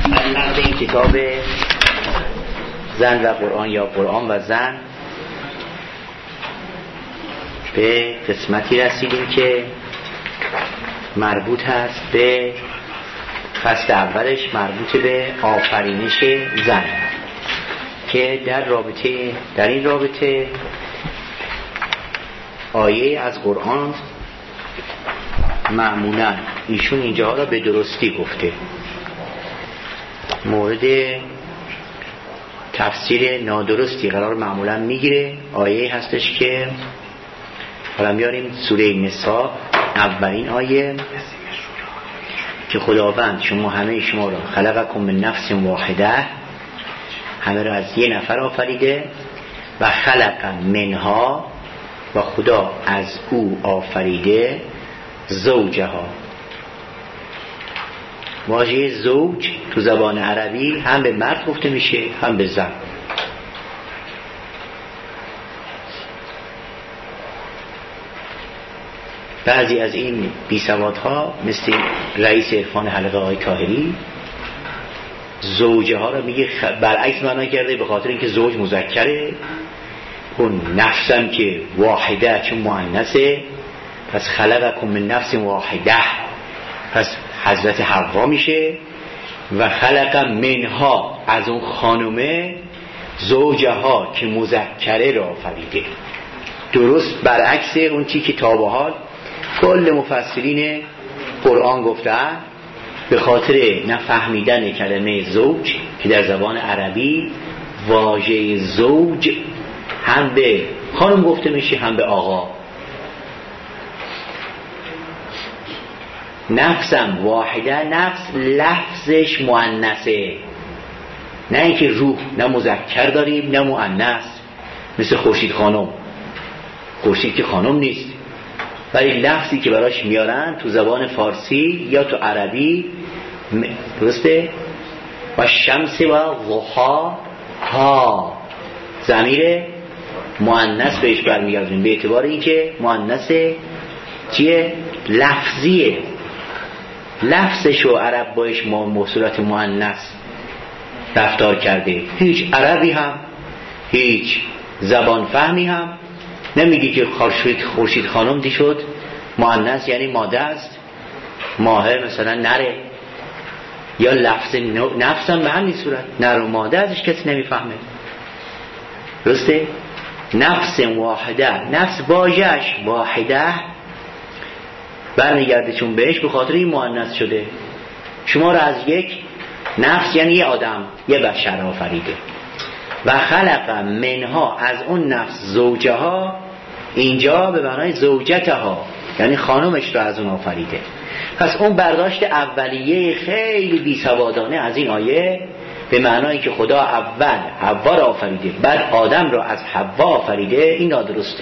از نقد این کتاب زن و قرآن یا قرآن و زن به قسمتی رسیدیم که مربوط هست به فصل اولش، مربوط به آفرینش زن، که در این رابطه آیه از قرآن معمولا ایشون اینجا را به درستی گفته. مورد تفسیر نادرستی قرار معمولا میگیره. آیه هستش که حالا میاریم سوره نساء، اولین آیه که خداوند همه شما را خلقکم من نفس واحده، همه را از یه نفر آفریده، و خلق منها، و خدا از او آفریده، زوجها. واژه زوج تو زبان عربی هم به مرد گفته میشه هم به زن. بعضی از این بیسوادها مثل رئیس عرفان حلقه آقای طاهری زوجه ها رو میگه برعکس معنا کرده، به خاطر اینکه زوج مذکره، اون نفسم که واحده چون مؤنثه، پس خلقکم من نفس واحده، پس حضرت حوا میشه، و خلق منها، از اون خانومه، زوجها که مذکره را آفریده. درست برعکس اون چی که تا به حال کل مفسرین قرآن گفتن، به خاطر نفهمیدن کلمه زوج که در زبان عربی واژه زوج هم به خانم گفته میشه هم به آقا. نفسم واحده، نفس لفظش مؤنثه، نه اینکه روح، نه مذکر داریم نه مؤنث، مثل خورشید خانم. خورشید که خانم نیست، ولی لفظی که براش میارن تو زبان فارسی یا تو عربی، درسته؟ و شمس و ضحا ها، ضمیر مؤنث بهش برمیگردیم، به اعتبار اینکه مؤنث چیه؟ لفظیه. لفظشو عرب باش صورت مؤنث رفتار کرده. هیچ عربی هم هیچ زبان فهمی هم نمیگی که خورشید خانم دی شد مؤنث یعنی ماده است، ماهر مثلا نره، یا لفظ نفسم به همین صورت نر و ماده ازش کسی نمیفهمه. درسته؟ نفس واحده، نفس واژه‌اش واحده برمیگرده چون بهش به خاطر این مؤنث شده. شما را از یک نفس یعنی یه آدم، یه بشر آفریده. و خلق منها، از اون نفس، زوجها، اینجا به معنای زوجتها یعنی خانمش را از اون آفریده. پس اون برداشت اولیه خیلی بیسوادانه از این آیه به معنایی که خدا اول حوا را آفریده بعد آدم را از حوا آفریده، این نادرسته،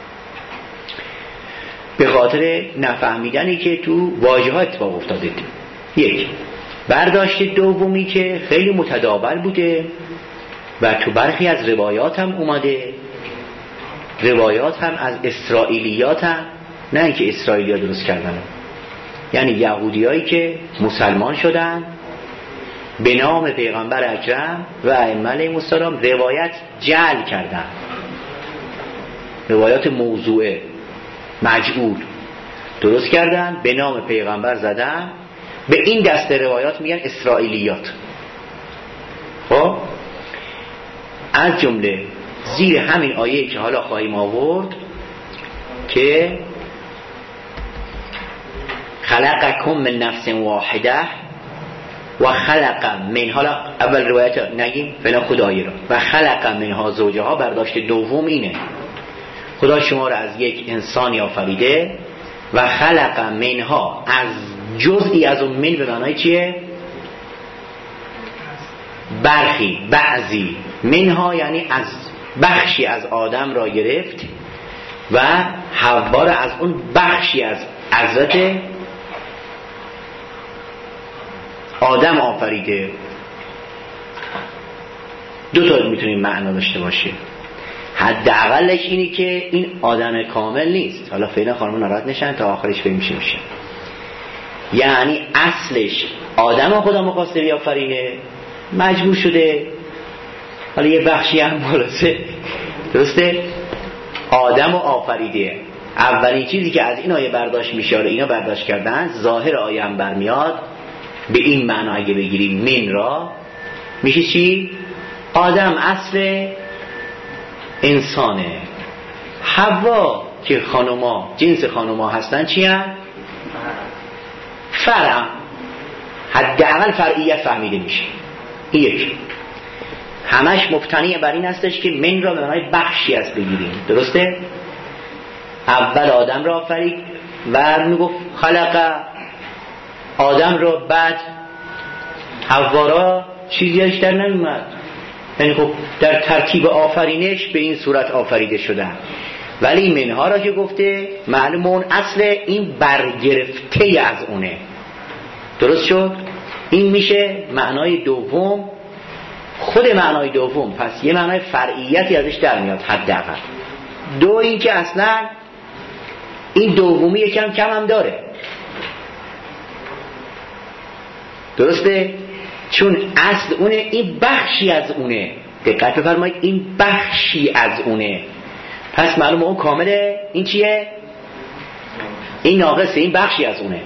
به خاطر نفهمیدنی که تو واژه ها اتفاق افتاده. یک برداشت دومی که خیلی متداول بوده و تو برخی از روایات هم اومده، روایات هم از اسرائیلیات هم، نه اینکه اسرائیلی ها درست کردن، یعنی یهودی هایی که مسلمان شدن به نام پیغمبر اکرم و ائمه علیهم السلام روایت جعل کردن، روایات موضوعه مجعول درست کردن، به نام پیغمبر زدن، به این دسته روایات میگن اسرائیلیات. خب از جمله زیر همین آیه که حالا خواهیم آورد که خلقکم من نفس واحده و خلق من، حالا اول روایت نگیم فعلا خود آیه را، و خلق منها زوجها، برداشت دوم اینه خدا شما را از یک انسانی آفریده، و خلق منها، از جزئی از اون، من به معنای چیه؟ برخی، بعضی، منها یعنی از بخشی از آدم را گرفت و حوا را از اون بخشی از حضرت آدم آفریده. دو تا میتونیم معنا داشته باشه. حداقلش اینی که این آدم کامل نیست. حالا فعلا خانم ناراحت نشن تا آخرش بریم چی میشه. یعنی اصلش آدم خدا می‌خواسته بیافرینه، مجبور شده، حالا یه بخشی هم خلاصه درسته آدم رو آفریده. اولین چیزی که از این آیه برداشت میشه، اینا برداشت کردن، ظاهر آیه هم برمیاد به این معنا اگه بگیریم من را میشه چی؟ آدم اصل انسانه، حوا که خانوما جنس خانوما هستن چی هم؟ فرع، حداقل فرعیت فهمیده میشه. این یک همش مبتنی بر این هستش که من را به معنای بخشی از بگیریم، درسته؟ اول آدم را آفرید و میگفت خلق آدم را، بعد حوا را چیزی ازش در نمیمد، یعنی خب در ترتیب آفرینش به این صورت آفریده شدن. ولی منها را که گفته معلوم اون اصل این برگرفته از اونه، درست شد؟ این میشه معنای دوم، خود معنای دوم. پس یه معنای فرعیتی ازش در میاد حداقل. دو این که اصلا این دومی یکم کم هم داره، درسته؟ چون اصل اونه، این بخشی از اونه. دقت بفرمایید، این بخشی از اونه. پس معلومه اون کامله، این چیه؟ این ناقصه، این بخشی از اونه.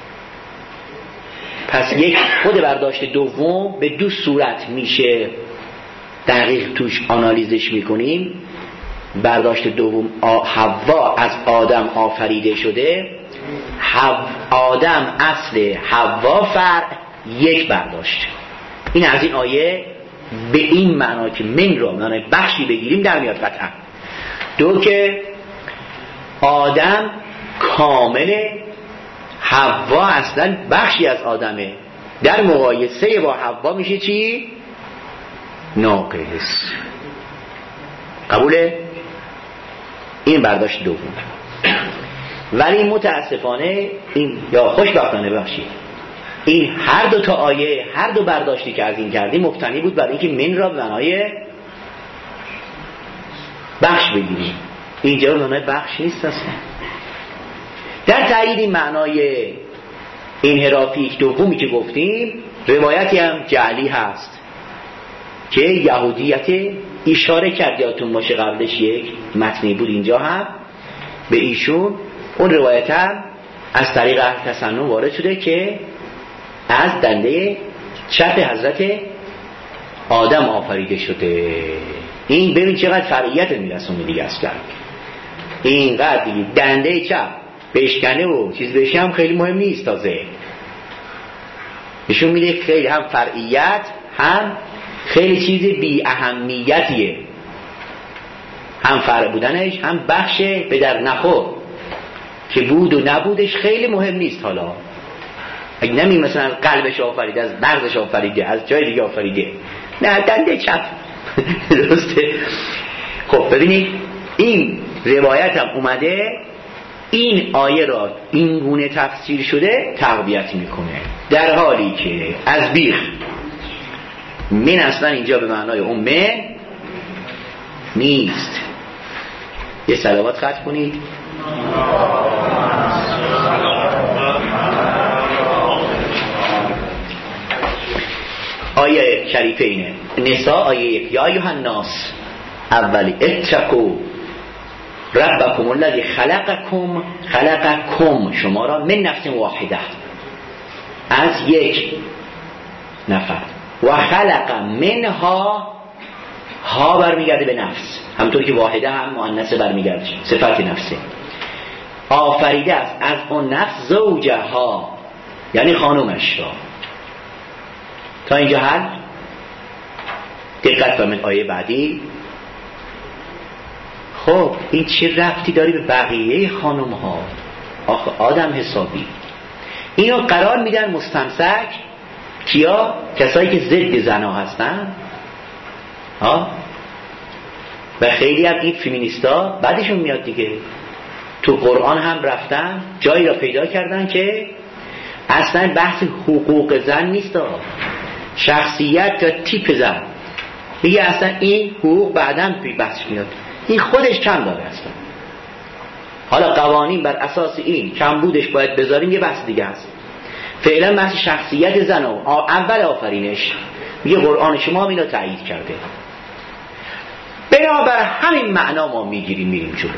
پس یک خود برداشت دوم به دو صورت میشه دقیق توش آنالیزش میکنیم. برداشت دوم حوا از آدم آفریده شده، آدم اصل، حوا فرع، یک برداشت. این از این آیه به این معنا که من را معنای بخشی بگیریم در میاد قطعا. دو که آدم کامله، حوا اصلا بخشی از آدمه، در مقایسه با حوا میشه چی؟ ناقص. قبوله؟ این برداشت دوم. ولی متاسفانه این، یا خوشبختانه بخشید، این هر دو تا آیه، هر دو برداشتی که از این کردیم مبتنی بود برای اینکه من را به معنای بخش بگیریم. اینجا به معنای بخش نیست اصلا. در تایید این معنای انحرافی دومی که گفتیم، روایتی هم جعلی هست که یهودیت اشاره کرد، یادتون باشه قبلش یک متنی بود اینجا هم به ایشون. اون روایت هم از طریق اهل تسنن وارد شده که از دنده چپ حضرت آدم آفریده شده. این ببین چقدر فرعیت میرسونه دیگه. اصلا اینقدر دیگه دنده چپ بشکنه و چیز بشه هم خیلی مهم نیست. تازه نشون میده خیلی هم فرعیت هم خیلی چیز بی اهمیتیه، هم فرع بودنش هم بخش به در نخور که بود و نبودش خیلی مهم نیست. حالا اگه نمی مثلا از قلبش آفریده، از مغزش آفریده، از جای دیگه آفریده، نه دنده چپ درسته. خب ببینید این روایت هم اومده این آیه را این گونه تفسیر شده تقویت میکنه، در حالی که از بیخ من اصلا اینجا به معنای اون من نیست. یه صلوات ختم کنید. آیه شریفه اینه نساء آیه 1 یا ایها الناس اولی اتقوا ربکم الذی خلقکم شما را من نفس واحده، از یک نفر، و خلق منها، ها برمیگرده به نفس، همونطور که واحده هم مؤنث برمیگرده، صفت نفسه، آفریده است از اون نفس زوجها، یعنی خانومش را. تا اینجا حل. دقت فرمایید آیه بعدی. خب این چه ربطی داری به بقیه خانم ها؟ آخه آدم حسابی اینو قرار میدن مستمسک کیا؟ کسایی که ضد زنا هستن ها. و خیلی از این فیمینیستا بعدشون میاد دیگه، تو قرآن هم رفتن جایی را پیدا کردن که اصلا بحث حقوق زن نیست، شخصیت یا تیپ زن. میگه اصلا این حقوق بعداً بحثش میاد، این خودش کم داره اصلا. حالا قوانین بر اساس این کم بودش باید بذاریم یه بحث دیگه هست. فعلا بحث شخصیت زن و اول آفرینش میگه قرآن شما هم اینو تایید کرده. بنابر همین معنا ما میریم جلو.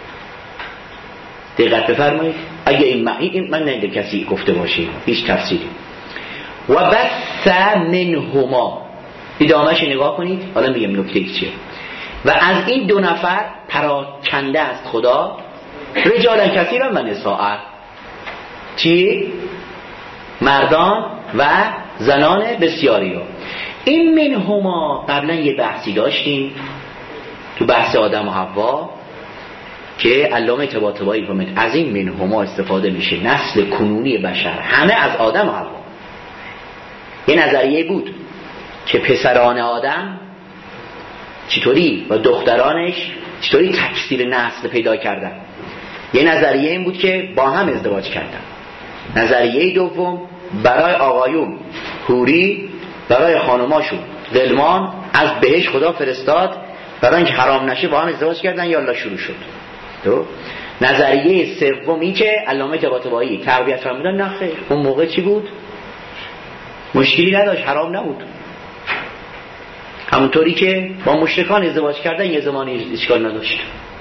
دقت بفرمایید. اگه این من نمیده کسی گفته باشه هیچ تفسیری. و بث منهما، ادامهش نگاه کنید. حالا میگم نکته چیه. و از این دو نفر پراکنده است خدا رجالا کثیرا و نساء، چی؟ مردان و زنان بسیاری ها. این منهما قبلا یه بحثی داشتیم تو بحث آدم و حوا که علامه طباطبایی فرمود از این منهما استفاده میشه نسل کنونی بشر همه از آدم و حوا. یه نظریه بود که پسران آدم چطوری و دخترانش چطوری تکثیر نسل پیدا کردن. یه نظریه این بود که با هم ازدواج کردن. نظریه دوم برای آقایون حوری، برای خانماشون غلمان از بهش خدا فرستاد برای اینکه حرام نشه با هم ازدواج کردن. یالا شروع شد. تو نظریه سومی که علامه طباطبایی تقویت فرمودن نه خیر، اون موقع چی بود؟ مشکلی نداشت، حرام نبود. همونطوری که با مشرکان ازدواج کردن یه زمانی اشکال نداشت.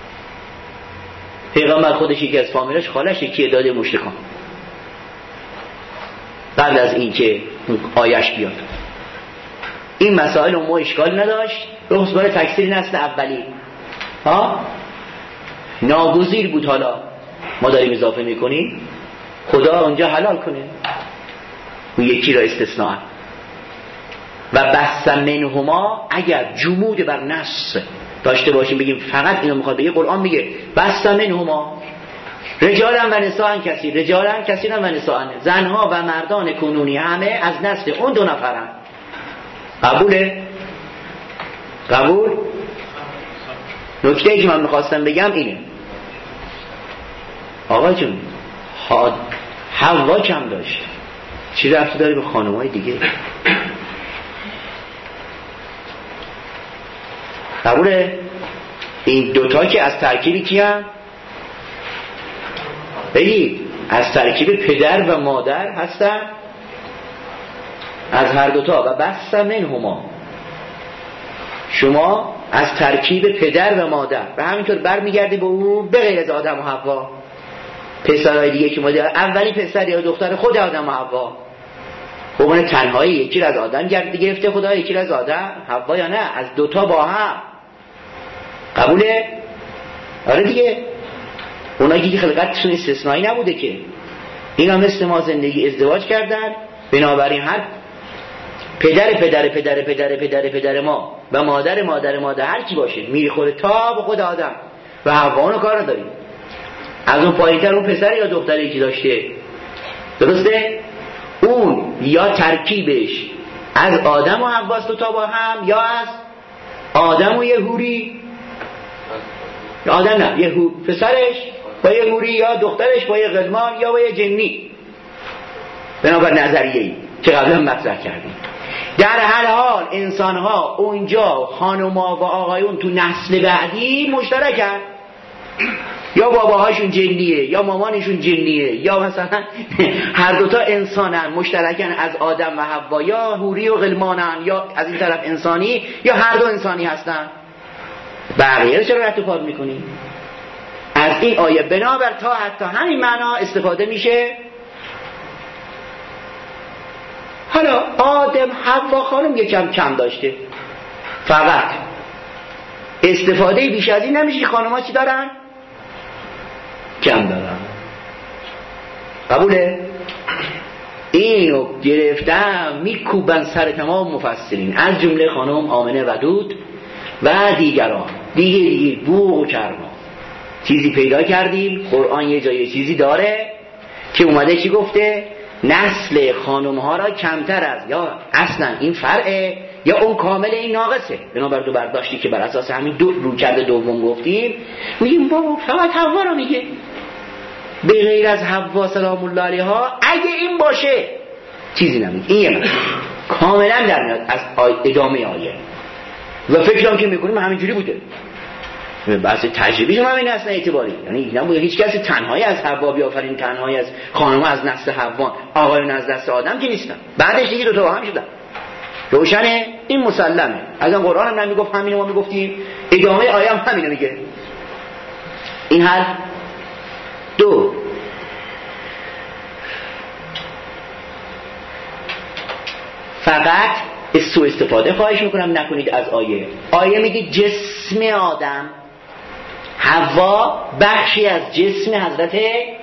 پیغمبر خودش یکی از فامیلاش خالش یکی داده مشرکان قبل از این که آیش بیاد. این مسائل اون موقع اشکال نداشت. به خصوص برای تکثیر نسل اولی ناگزیر بود. حالا ما داریم اضافه میکنیم خدا اونجا حلال کنه اون یکی را استثناء. و بث منهما اگر جمود بر نص داشته باشیم بگیم فقط اینو میخواد بگه، قرآن میگه بث منهما رجالا و نساء کثیر، رجالا کثیرا و نساء، زنها و مردان کنونی همه از نسل اون دو نفرن. قبوله؟ قبول؟ نکته‌ای که من میخواستم بگم اینه آقا جون حوا کم داشت، چی رفتی داری به خانم‌های دیگه؟ قبوله؟ این دوتا که از ترکیبی کیان؟ بگید از ترکیب پدر و مادر هستن، از هر دوتا. و بث منهما شما از ترکیب پدر و مادر و همینطور برمیگردی به اون به غیر از آدم و حوا. پسرهای دیگه که مادر اولی پسر یا دختر خود آدم و حوا. خب اون تنهایی یکی از آدم گرفته خدا، یکی از آدم حوا، یا نه از دوتا با هم. قبوله؟ آره دیگه. اونایی که خلقتشون استثنایی نبوده که اینا مثل ما زندگی ازدواج کردن، بنابراین هر پدر پدر پدر پدر پدر پدر ما و مادر مادر مادر هر کی باشه میخوره تا به خود آدم و حوا. اونو کار نداریم. از اون پایین‌تر اون پسر یا دختری که داشته، درسته؟ اون یا ترکیبش از آدم و حواست دوتا با هم، یا از آدم و یه حوری، آدم نه یه پسرش با یه حوری، یا دخترش با یه غلمان، یا با یه جنی. بنابر نظریه‌ای که قبلا مطرح کردیم. در هر حال انسان‌ها اونجا خانم‌ها و آقایون تو نسل بعدی مشترکن. یا باباهاشون جنیه یا مامانشون جنیه، یا مثلا هر دوتا انسانن مشترکن از آدم و حوا، یا حوری و غلمانن، یا از این طرف انسانی، یا هر دو انسانی هستن. بقیه رو چرا رد و پات میکنی؟ از این آیه بنابر تا حتی همین معنا استفاده میشه. حالا آدم حوا خانم یکم کم داشته، فقط استفاده بیش از این نمیشه. خانم‌ها چی دارن؟ کم دارن. قبوله؟ اینو گرفتم میکوبن سر تمام مفسرین، از جمله خانم آمنه ودود و دیگران. دیگه بوق و کرما چیزی پیدا کردیم. قرآن یه جای چیزی داره که اومده چی گفته؟ نسل خانم ها را کمتر از، یا اصلا این فرعه یا اون کامل این ناقصه. بنابر دو برداشتی که بر اساس همین دو رویکرد دوم گفتیم، میگیم بابا فقط حوا رو میگه، به غیر از حوا سلام الله علیها اگه این باشه چیزی نمیگه. این یه مثلا کاملا در میاد از ادامه آیه. و فکرام که میکنیم همینجوری بوده. بحث تجربی شما این اصلا اعتباری، یعنی نبود هیچ کسی تنهایی از حوا بیافرین، تنهایی از خانم از نسل حوا، آقایون از دست آدم که نیستن، بعدش دیگه دو تا با هم شدن. روشنه، این مسلمه. از اون قرآن هم نمیگفت همینو ما میگفتیم، ادامه آیه هم همینو میگه. این حرف دو. فقط سوء استفاده خواهش میکنم نکنید از آیه. آیه میگه جسم آدم، حوا بخشی از جسم حضرت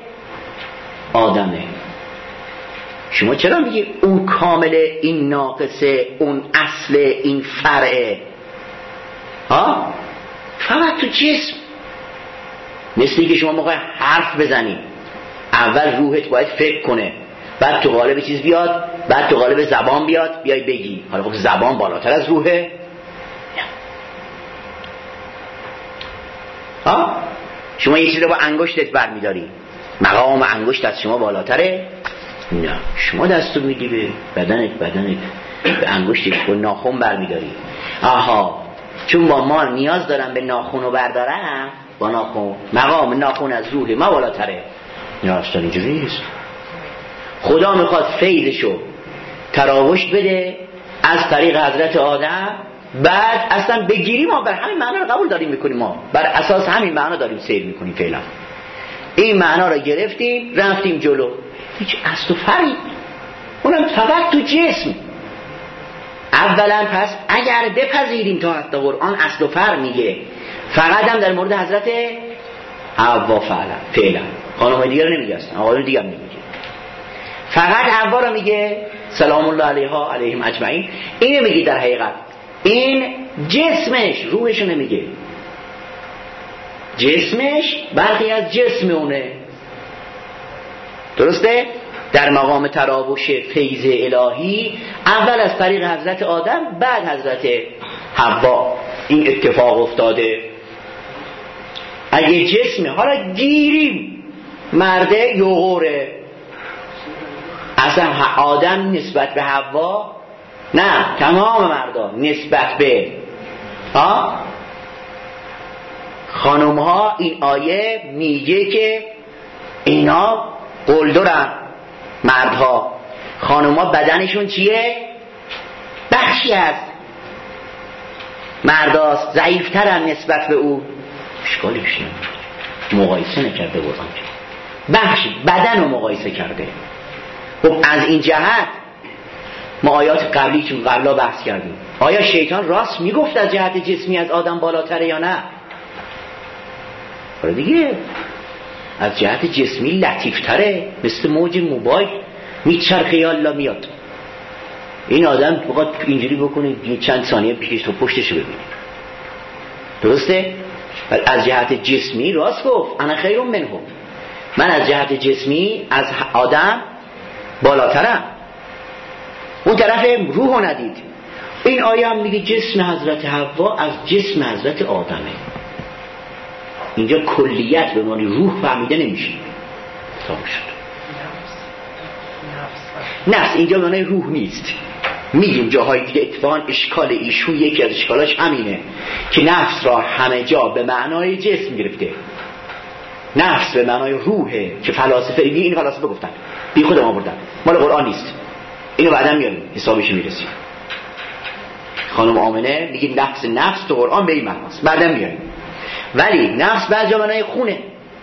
آدمه. شما چرا میگی اون کامله این ناقصه، اون اصل این فرعه؟ ها؟ فقط تو جسم. مثلی که شما موقع حرف بزنی اول روحت باید فکر کنه، بعد تو قالب چیز بیاد، بعد تو قالب زبان بیاد بیای بگی. حالا خب زبان بالاتر از روحه؟ ها؟ شما یه چیز رو با انگشتت برمیداری، مقام انگشت از شما بالاتره؟ نه، شما دستو میدی به بدنت به انگشتت با ناخن برمیداری. آها، چون با ما نیاز دارم به ناخن رو بردارم، با ناخن مقام ناخن از روح ما بالاتره. نه اصلا اینجوری نیست. خدا میخواد فیضشو تراوش بده از طریق حضرت آدم، بعد اصلا بگیری ما بر همین معنا رو قبول داریم میکنیم، ما بر اساس همین معنا داریم سیر میکنیم. فعلا این معنا رو گرفتیم رفتیم جلو، هیچ اصل و فرعی، اونم فقط تو جسم. اولا پس اگر بپذیریم تا حتی قرآن اصل و فرع میگه، فقط هم در مورد حضرت حوا فعلا خانم دیگر رو نمیگه، اصلا آقایون دیگر نمیگه، فقط حوا رو میگه سلام الله علیها علیهم اجمعین. اینو میگه در حقیقت. این جسمش، روحش رو نمیگه. جسمش برخی از جسم اونه، درسته؟ در مقام تراوش فیض الهی اول از طریق حضرت آدم، بعد حضرت حوا این اتفاق افتاده. اگه جسمه، حالا گیریم مرده یوغوره، اصلا آدم نسبت به حوا، نه تمام مردا نسبت به خانم ها. این آیه میگه که اینا قلدرن، مردها. خانم ها بدنشون چیه؟ بخشی از مرداست، ضعیفترن نسبت به او. اشکالی بشه مقایسه نکرده بودم، بخشی بدن رو مقایسه کرده. خب از این جهت ما آیات قبلی که قبلا بحث کردیم، آیا شیطان راست میگفت از جهت جسمی از آدم بالاتره یا نه؟ دیگه از جهت جسمی لطیفتره، مثل موج موبایل میچرخه یالا میاد. این آدم فقط اینجوری بکنه چند ثانیه پیشش تو پشتش ببینید، درسته؟ از جهت جسمی راست گفت انا خیر منه، من از جهت جسمی از آدم بالاترم. اون طرف روح ندید. این آیه هم میگه جسم حضرت حوا از جسم حضرت آدمه. اینجا کلیت به معنی روح فهمیده نمیشه. تمام شد. نفس اینجا معنی روح نیست. میگیم جاهایی که اتفاقا اشکال ایشون یکی از اشکالاش همینه که نفس را همه جا به معنای جسم گرفته. نفس به معنای روحه که فلاسفه این فلاسفه گفتن، بی خود ما بردن، مال قرآن نیست. اینو بعدا میاریم حسابش میرسیم. خانم آمنه میگه نفس تو قرآن به این معناست، بعدا میاریم. ولی نفس بعضی جا معنای خونه،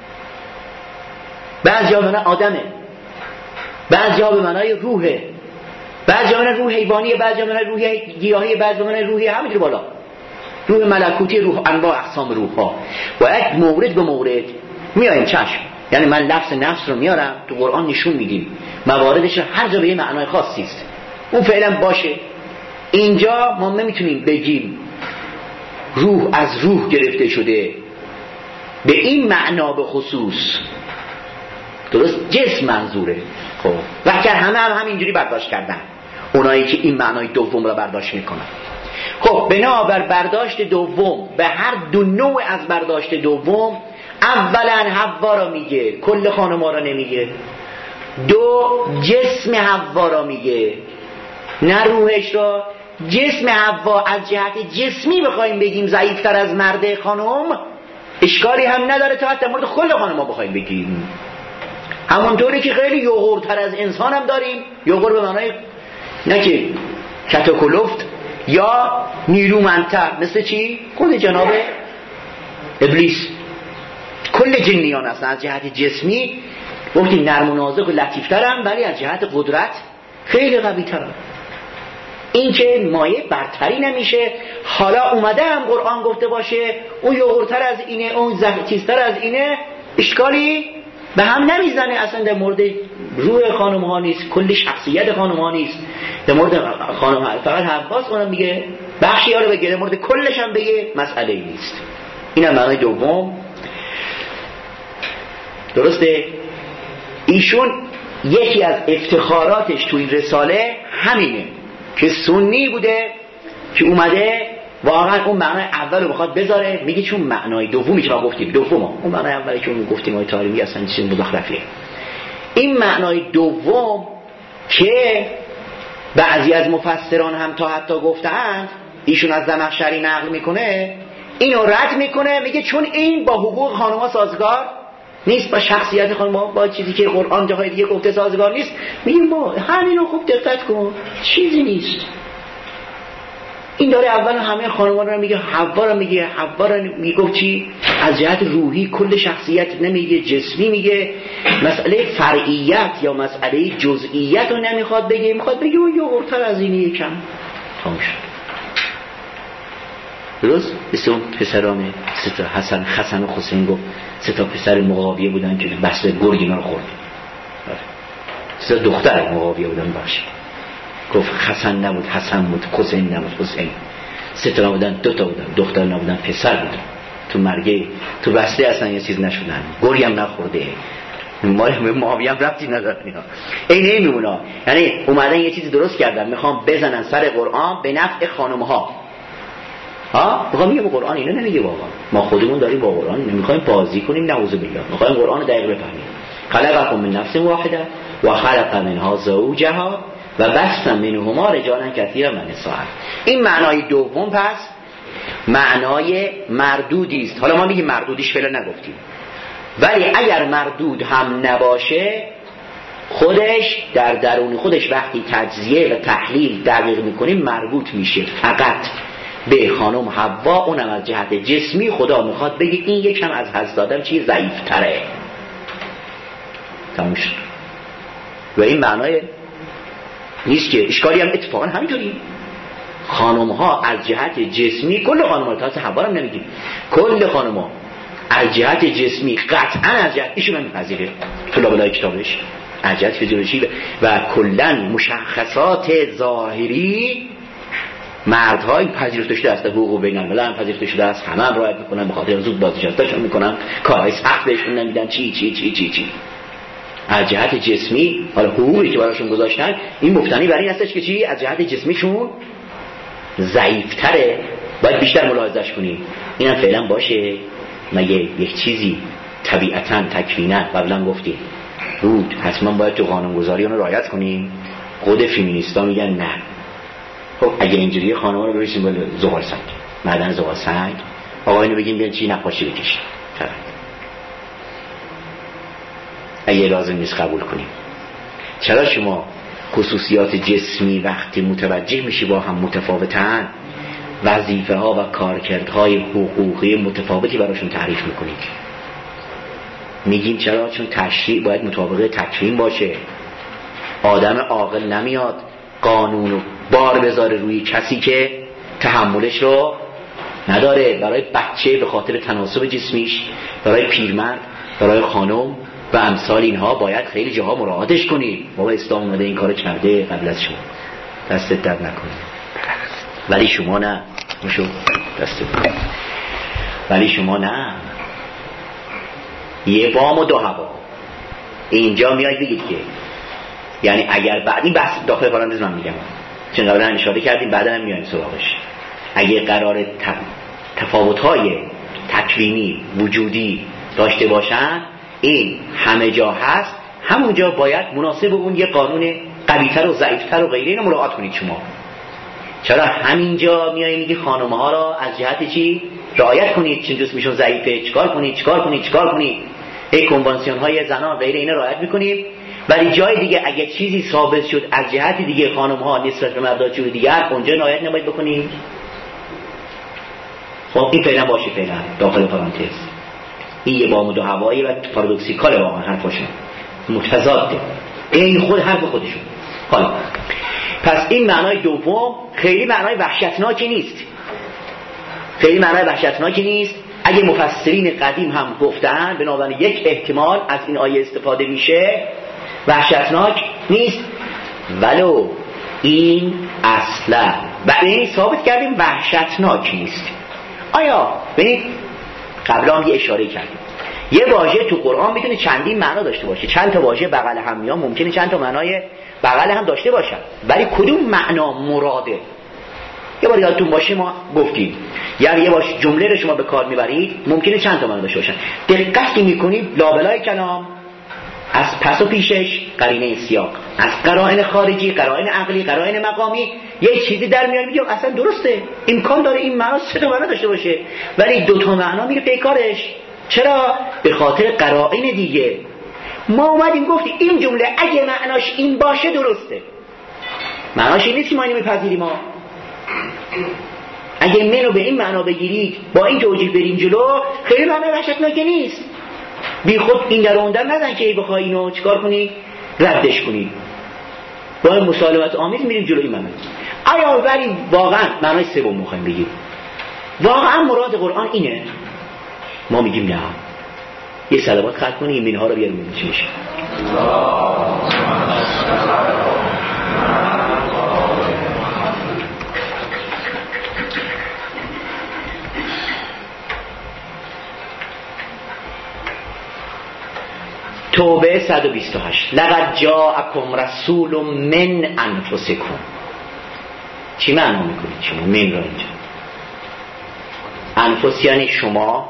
بعضی جا معنای آدمه، بعضی جا به معنای روحه، بعضی جا معنای روح حیوانیه، بعضی جا معنای روح گیاهی، بعضی جا معنای روح همینجوری بالا، روح ملکوتی، روح انواع اقسام روح ها. باید مورد به مورد میایم چشم. یعنی من لفظ نفس رو میارم تو قرآن نشون میدیم، مواردش هر جا به یه معنای خاصی است، اون فعلا باشه. اینجا ما نمیتونیم بگیم روح از روح گرفته شده به این معنا به خصوص، درست؟ جسم منظوره. خب وقتی همه همینجوری برداشت کردن، اونایی که این معنای دوم رو برداشت میکنن. خب بنابر برداشت دوم، به هر دو نوع از برداشت دوم، اولا حوا را میگه، کل خانم‌ها را نمیگه. دو، جسم حوا را میگه، نه روحش را. جسم حوا از جهت جسمی بخوایم بگیم ضعیفتر از مرد خانم، اشکالی هم نداره تا حتی مورد خود خانم‌ها بخوایم بگیم. همونطوری که خیلی یوغورتر از انسان هم داریم، یوغور به معنای نه که کتاکلفت یا نیرومندتر، مثل چی؟ خود جناب ابلیس. کل جنیان هستن از جهت جسمی گفتیم نرم و نازک و لطیفترن، ولی از جهت قدرت خیلی قوی‌ترن. این که مایه برتری نمیشه. حالا اومده هم قرآن گفته باشه اون یوغورتر از اینه، اون زهرتیزتر از اینه، اشکالی به هم نمیزنه. اصلا در مورد روح خانم ها نیست، کل شخصیت خانم ها نیست، در مورد خانم ها فقط حواس اونم میگه بخشی ها رو بگه، در مورد کلش هم بگه مسئله ای نیست. این هم معنی دوم. درسته؟ ایشون یکی از افتخاراتش تو این رساله همینه که سنی بوده که اومده واقعا اون معنای اول رو بخواد بذاره. میگه چون معنای دومی که ما گفتیم، دوم اون معنای اولی که اون گفتیم های تاریمی اصلا چیز مزخرفیه. این معنای دوم که بعضی از مفسران هم تا حتی گفتند، ایشون از زمخشری نقل میکنه، اینو رد میکنه، میگه چون این با حقوق خانم‌ها سازگار نیست، با شخصیت خانم‌ها، با چیزی که قرآن جاهای دیگه گفته سازگار نیست. میگه با همینو خوب دقت کن، چیزی نیست. این داره اول همه خانم‌ها رو میگه، حوا رو میگه، حوا رو میگه چی؟ از جهت روحی کل شخصیت نمیگه، جسمی میگه، مسئله فرعیت یا مسئله جزئیت رو نمیخواد بگه، میخواد بگه اون یوغورتر از اینه یکم. تمام شد. درست؟ مثل اون پسران ستا حسن و حسین گفت سه تا پسر معاویه بودن که بس گرگ اینا رو خورد. سه دختر معاویه بودن باشه. گفت حسن نبود حسن بود، حسین نبود حسین. سه تا بودن، دو تا بودن دختر نبودن، پسر بودن. تو مرگه تو بسته اصلا یه چیز نشدن، گرگ هم نخورده. معاویه هم ربطی نداره اینا. اینه میمونه. یعنی اومدن یه چیزی درست کردن، میخوام بزنن سر قرآن به نفع خانم‌ها. میخوام میگم قرآن اینو نمیگه واقعا. ما خودمون داریم با قرآن نمیخوایم بازی کنیم، نعوذ بالله. میخوایم قرآن رو دقیق بفهمیم. خلقکم من نفس واحده و خلق منها زوجها و بث منهما رجالا کثیرا و نساء. این معنای دوم پس معنای مردودی است. حالا ما میگیم مردودیش فعلا نگفتیم، ولی اگر مردود هم نباشه، خودش در درون خودش وقتی تجزیه و تحلیل دقیق میکنیم مربوط میشه فقط به خانم حوا. اونم از جهت جسمی خدا میخواد بگه این یکم از حضرت آدم چیز ضعیفتره. تموم شد. و این معنای نیست که اشکالی هم اتفاقا همینطوری. خانم ها از جهت جسمی، کل خانم ها، تا حوا هم نمیگیم، کل خانم ها از جهت جسمی قطعا از جهت ایشون هم میپذیره تو لابلای کتابش از جهت فیزیولوژی و کلن مشخصات ظاهری مردهای پذیرفته شده است. حقوق بین الملل پذیرفته شده است، همه هم رعایت میکنن، به خاطر زود بازنشستهشون میکنن، کارهای سخت بهشون نمیدن، چی. از جهت جسمی حالا حقوقی که براشون گذاشتن این مفتنی بر این هستش که چی؟ از جهت جسمیشون ضعیف‌تره، باید بیشتر ملاحظه‌اش کنیم. اینم فعلا باشه. مگه یک چیزی طبیعتاً تکویناً قبلا گفتیم بود حتما باید تو قانونگذاری اون رو رعایت کنیم؟ خود فیمینیستا میگن نه. خب اگه اینجوری خانم‌ها رو بریسیم بالا زغال سنگ، معدن زغال سنگ، آقایونو بگیم بیان چی نقاشی بکشید. اگه لازم نیست قبول کنیم. چرا شما خصوصیات جسمی وقتی متوجه میشی با هم متفاوتن، وظیفه ها و کارکردهای حقوقی متفاوتی براشون تعریف میکنید؟ میگیم چرا؟ چون تشریع باید مطابق تکوین باشه. آدم عاقل نمیاد قانون و بار بذاره روی کسی که تحملش رو نداره. برای بچه به خاطر تناسب جسمیش، برای پیرمرد، برای خانم و امثال اینها باید خیلی جاها مراعاتش کنید. بابا اسلام اومده این کارو کرده قبل از شما، دستت در نکنید. ولی شما نه، مشو دستت، ولی شما نه. یه بام و دو هوا. اینجا میاد بگید که یعنی اگر بعد این بحث داخل پرانتز من میگم چون قبلا اشاره کردیم، بعدا هم میایم سراغش. اگه قرار تفاوت‌های تکوینی وجودی داشته باشن، این همه جا هست، همونجا باید مناسب اون یه قانون قوی‌تر و ضعیف‌تر و غیره اینو مراعات کنید شما. چرا همینجا میای میگی خانم‌ها را از جهت چی رعایت کنید، چون جسمشون ضعیفه چیکار کنید. این کنوانسیون های زنان غیر اینا رعایت میکنیم، ولی جای دیگه اگه چیزی ثابت شد از جهت دیگه خانم‌ها نسبت به مردا جور دیگر، اونجا رعایت نباید بکنیم. خب این فعلا باشه، فعلا داخل پرانتز. این یه بامود و هوایی و پارادوکسیکال واقعا حرفاشون متضاده، این خود حرف خودشون. حالا پس این معنای دوم خیلی معنای وحشتناکی نیست. اگه مفسرین قدیم هم گفتن بنابراین یک احتمال از این آیه استفاده میشه، وحشتناک نیست، ولو این اصلا و این ثابت کردیم وحشتناک نیست. آیا ببینید قبلا هم یه اشاره کردیم یه واژه تو قرآن میتونه چندین معنا داشته باشه، چند تا واژه بغل هم میان ممکنه چند تا معنای بغل هم داشته باشن، ولی کدوم معنا مراده؟ یه بار یادتون باشه ما گفتیم یعنی یه باش جمله رو شما به کار میبرید ممکنه چند تا معنا داشته باشن. دقت میکنید لابلای کلام از پس و پیشش قرینه سیاق، از قرائن خارجی، قرائن عقلی، قرائن مقامی یه چیزی در میاد میگم اصلا درسته، امکان داره این معنا سه تا معنا داشته باشه ولی دو تا معنا میره پیکارش. چرا؟ به خاطر قرائن دیگه. ما اومدیم گفتیم این جمله اگه معناش این باشه درسته، معناش این نیست که ما اینو میپذیریم. ما اگه منو به این معنا بگیرید با این توجیه بریم جلو خیلی معنی وحشتناک نیست. بی خود این در اون در نزن که بخوای اینو چیکار کنی ردش کنی، با این مسالمت آمیز میریم جلو این معنی. آیا ولی واقعا معنای سوم میخوایم بگیم واقعا مراد قرآن اینه؟ ما میگیم نه. یه صلوات خط کنی این منها رو بیاریم ببینیم چی میشه. توبه 128 لقد جاءکم رسول من انفسکم. چی معنا میکنید شما من را اینجا؟ انفس یعنی شما،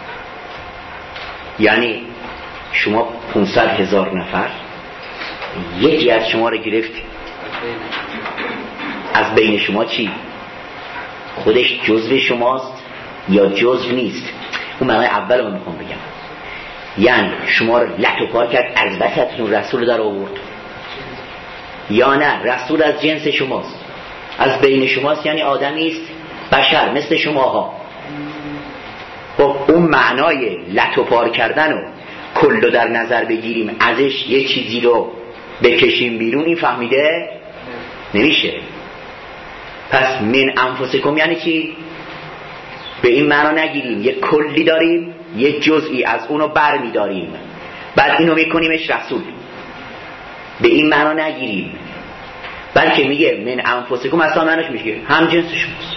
یعنی شما 500,000 نفر یکی از شما رو گرفت از بین شما چی؟ خودش جزو شماست یا جزو نیست؟ اون معنی اول رو میخوام بگم. یعنی شما رو لط و پار کرد از وسطتون رسول در آورد، یا نه رسول از جنس شماست از بین شماست، یعنی آدمی است بشر مثل شماها. خب اون معنای لط و پار کردن و کلو در نظر بگیریم ازش یه چیزی رو بکشیم بیرون این فهمیده نمیشه. پس من انفسکم یعنی چی؟ به این معنا نگیریم یه کلی داریم یه جزئی از اونو بر می داریم بعد اینو میکنیمش رسول، به این معنا نگیریم. بلکه میگه من انفسکم اصلا معناش میشه هم جنس شماست.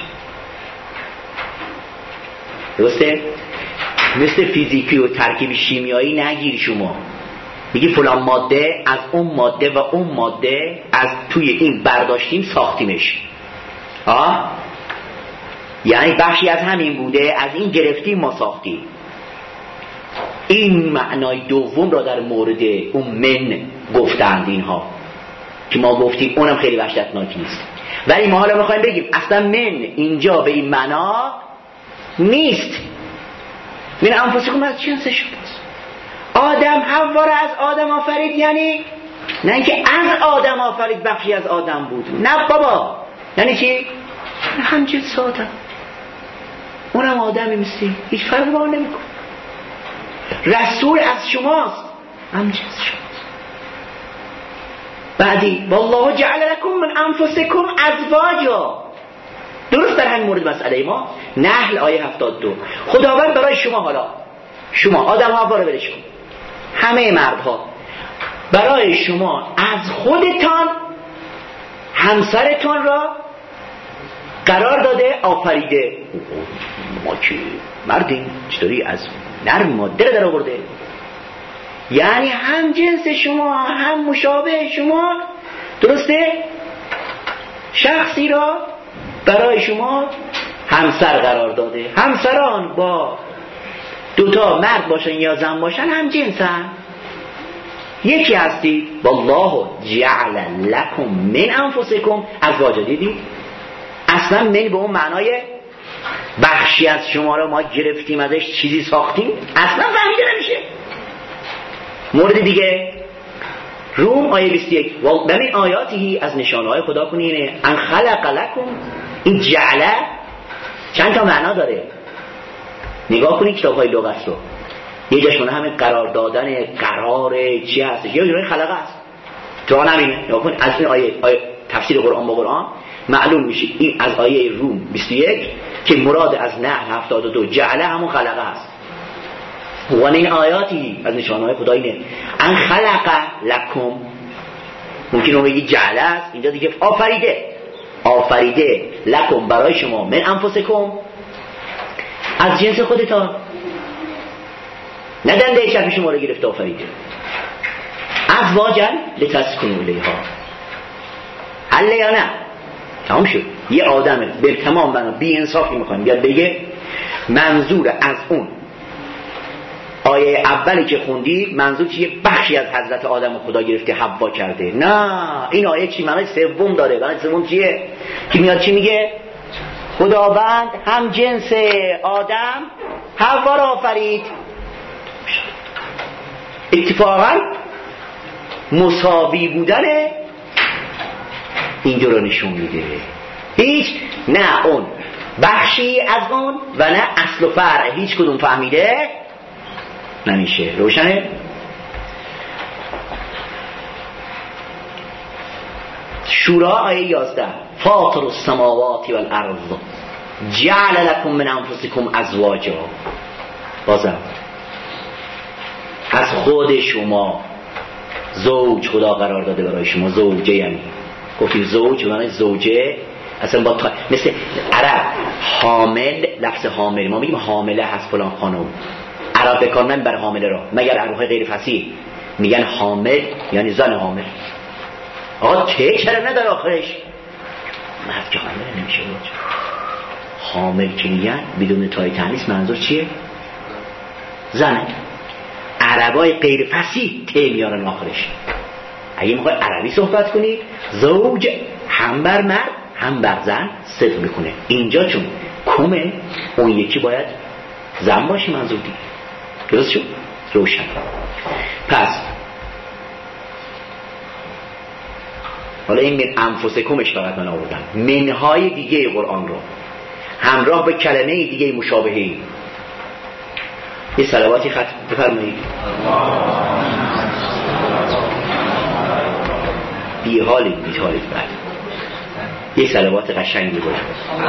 درسته؟ مثل فیزیکی و ترکیب شیمیایی نگیر شما میگی فلان ماده از اون ماده و اون ماده از توی این برداشتیم ساختیمش. یعنی بخشی از همین بوده از این گرفتیم ما ساختیم. این معنای دوم را در مورد اون من گفتند اینها که ما گفتیم اونم خیلی وحشتناک نیست، ولی ما حالا میخوایم بگیم اصلا من اینجا به این معنا نیست. من انفسکم از جنس شماست. آدم حوا را از آدم آفرید، یعنی نه اینکه از آدم آفرید بخشی از آدم بود، نه بابا. یعنی چی؟ هم جنس آدم، اونم آدمی مثل هیچ فرق با نمیکنه. رسول از شماست هم جنس شماست. بعدی والله جعل لكم من انفسکم ازواجا. درست در همین مورد مسئله ما نحل آیه 72 خداوند برای شما، حالا شما آدم ها رو برش کن، همه مردها برای شما از خودتان همسرتان را قرار داده آفریده. ما چی مردیم چطوری از نرم ماده در آورده؟ یعنی هم جنس شما هم مشابه شما، درسته؟ شخصی را برای شما همسر قرار داده. همسران با دوتا مرد باشن یا زن باشن هم جنسن، یکی هستید. والله جعل لكم من انفسکم ازواجا. دیدید اصلا من به اون معنای بخشی از شما رو ما گرفتیم ازش چیزی ساختیم اصلا فهمیده نمیشه. مورد دیگه روم آیه 21 و من آیاتی از نشانه‌های خدا کنینه ان خلق لکم. این جعله چند تا معنا داره. نگاه کنید کتاب‌های لغت رو، یه جاش منه همین قرار دادن، قرار چی هست، یه جوری خلقه است. تو نبینه نگاه کنید از این آیه تفسیر قرآن با قرآن معلوم میشه این از آیه روم 21 که مراد از نحل 72 جعله همون خلقه است. و من آیاتی از نشانه‌های خدا اینه ان خلق لکم. ممکنه اون بگی جعله است، اینجا دیگه آفریده لکم برای شما من انفسکم از جنس خودتان، نه دنده چپ شما رو گرفته آفریده. ازواجا لتسکنوا الیها. حل یا نه؟ تمام شد. یه آدم به تمام بنا بی انصافی میخوام بیاد بگه منظور از اون آیه اولی که خوندی منظور چیه؟ بخشی از حضرت آدم و خدا گرفته حوا کرده. نه، این آیه چی معنی سوم داره؟ معنی سوم چیه؟ که میاد چی میگه؟ خداوند هم جنس آدم حوا را آفرید. اتفاقا مساوی بودن اینجا رو نشون میده. هیچ نه اون بخشی از اون و نه اصل و فرع هیچ کدوم فهمیده نمیشه. روشنه؟ شورا آیه 11 فاطر السماوات والارض جعل لكم من انفسكم ازواجا. بازم از خود شما زوج خدا قرار داده برای شما. زوجه یعنی گفتیم زوج معنی زوجه اصلا با مثل عرب حامل، لفظ حامل ما میگیم حامله هست فلان خانم. عرب بکنن بر حامله را، مگر عروهای غیر فصیح میگن حامل یعنی زن حامل. آقا چرا نداره آخرش؟ مرد که حامل نمیشه. حامل که میگن بدون تای تانیث منظور چیه؟ زنه. عربای غیر فصیح ته میارن آخرش. اگه میخوای عربی صحبت کنی زوج هم بر مرد هم بر زن صدق میکنه. اینجا چون کمه اون یکی باید زن باشه منظور دیگه. درست شد؟ روشن. پس حالا این من انفسکمش فقط من آوردم، منهای دیگه قرآن رو همراه به کلمه دیگه مشابهی. یه صلواتی خط بفرمایید. بیحالید بعد یه صلوات قشنگی بود.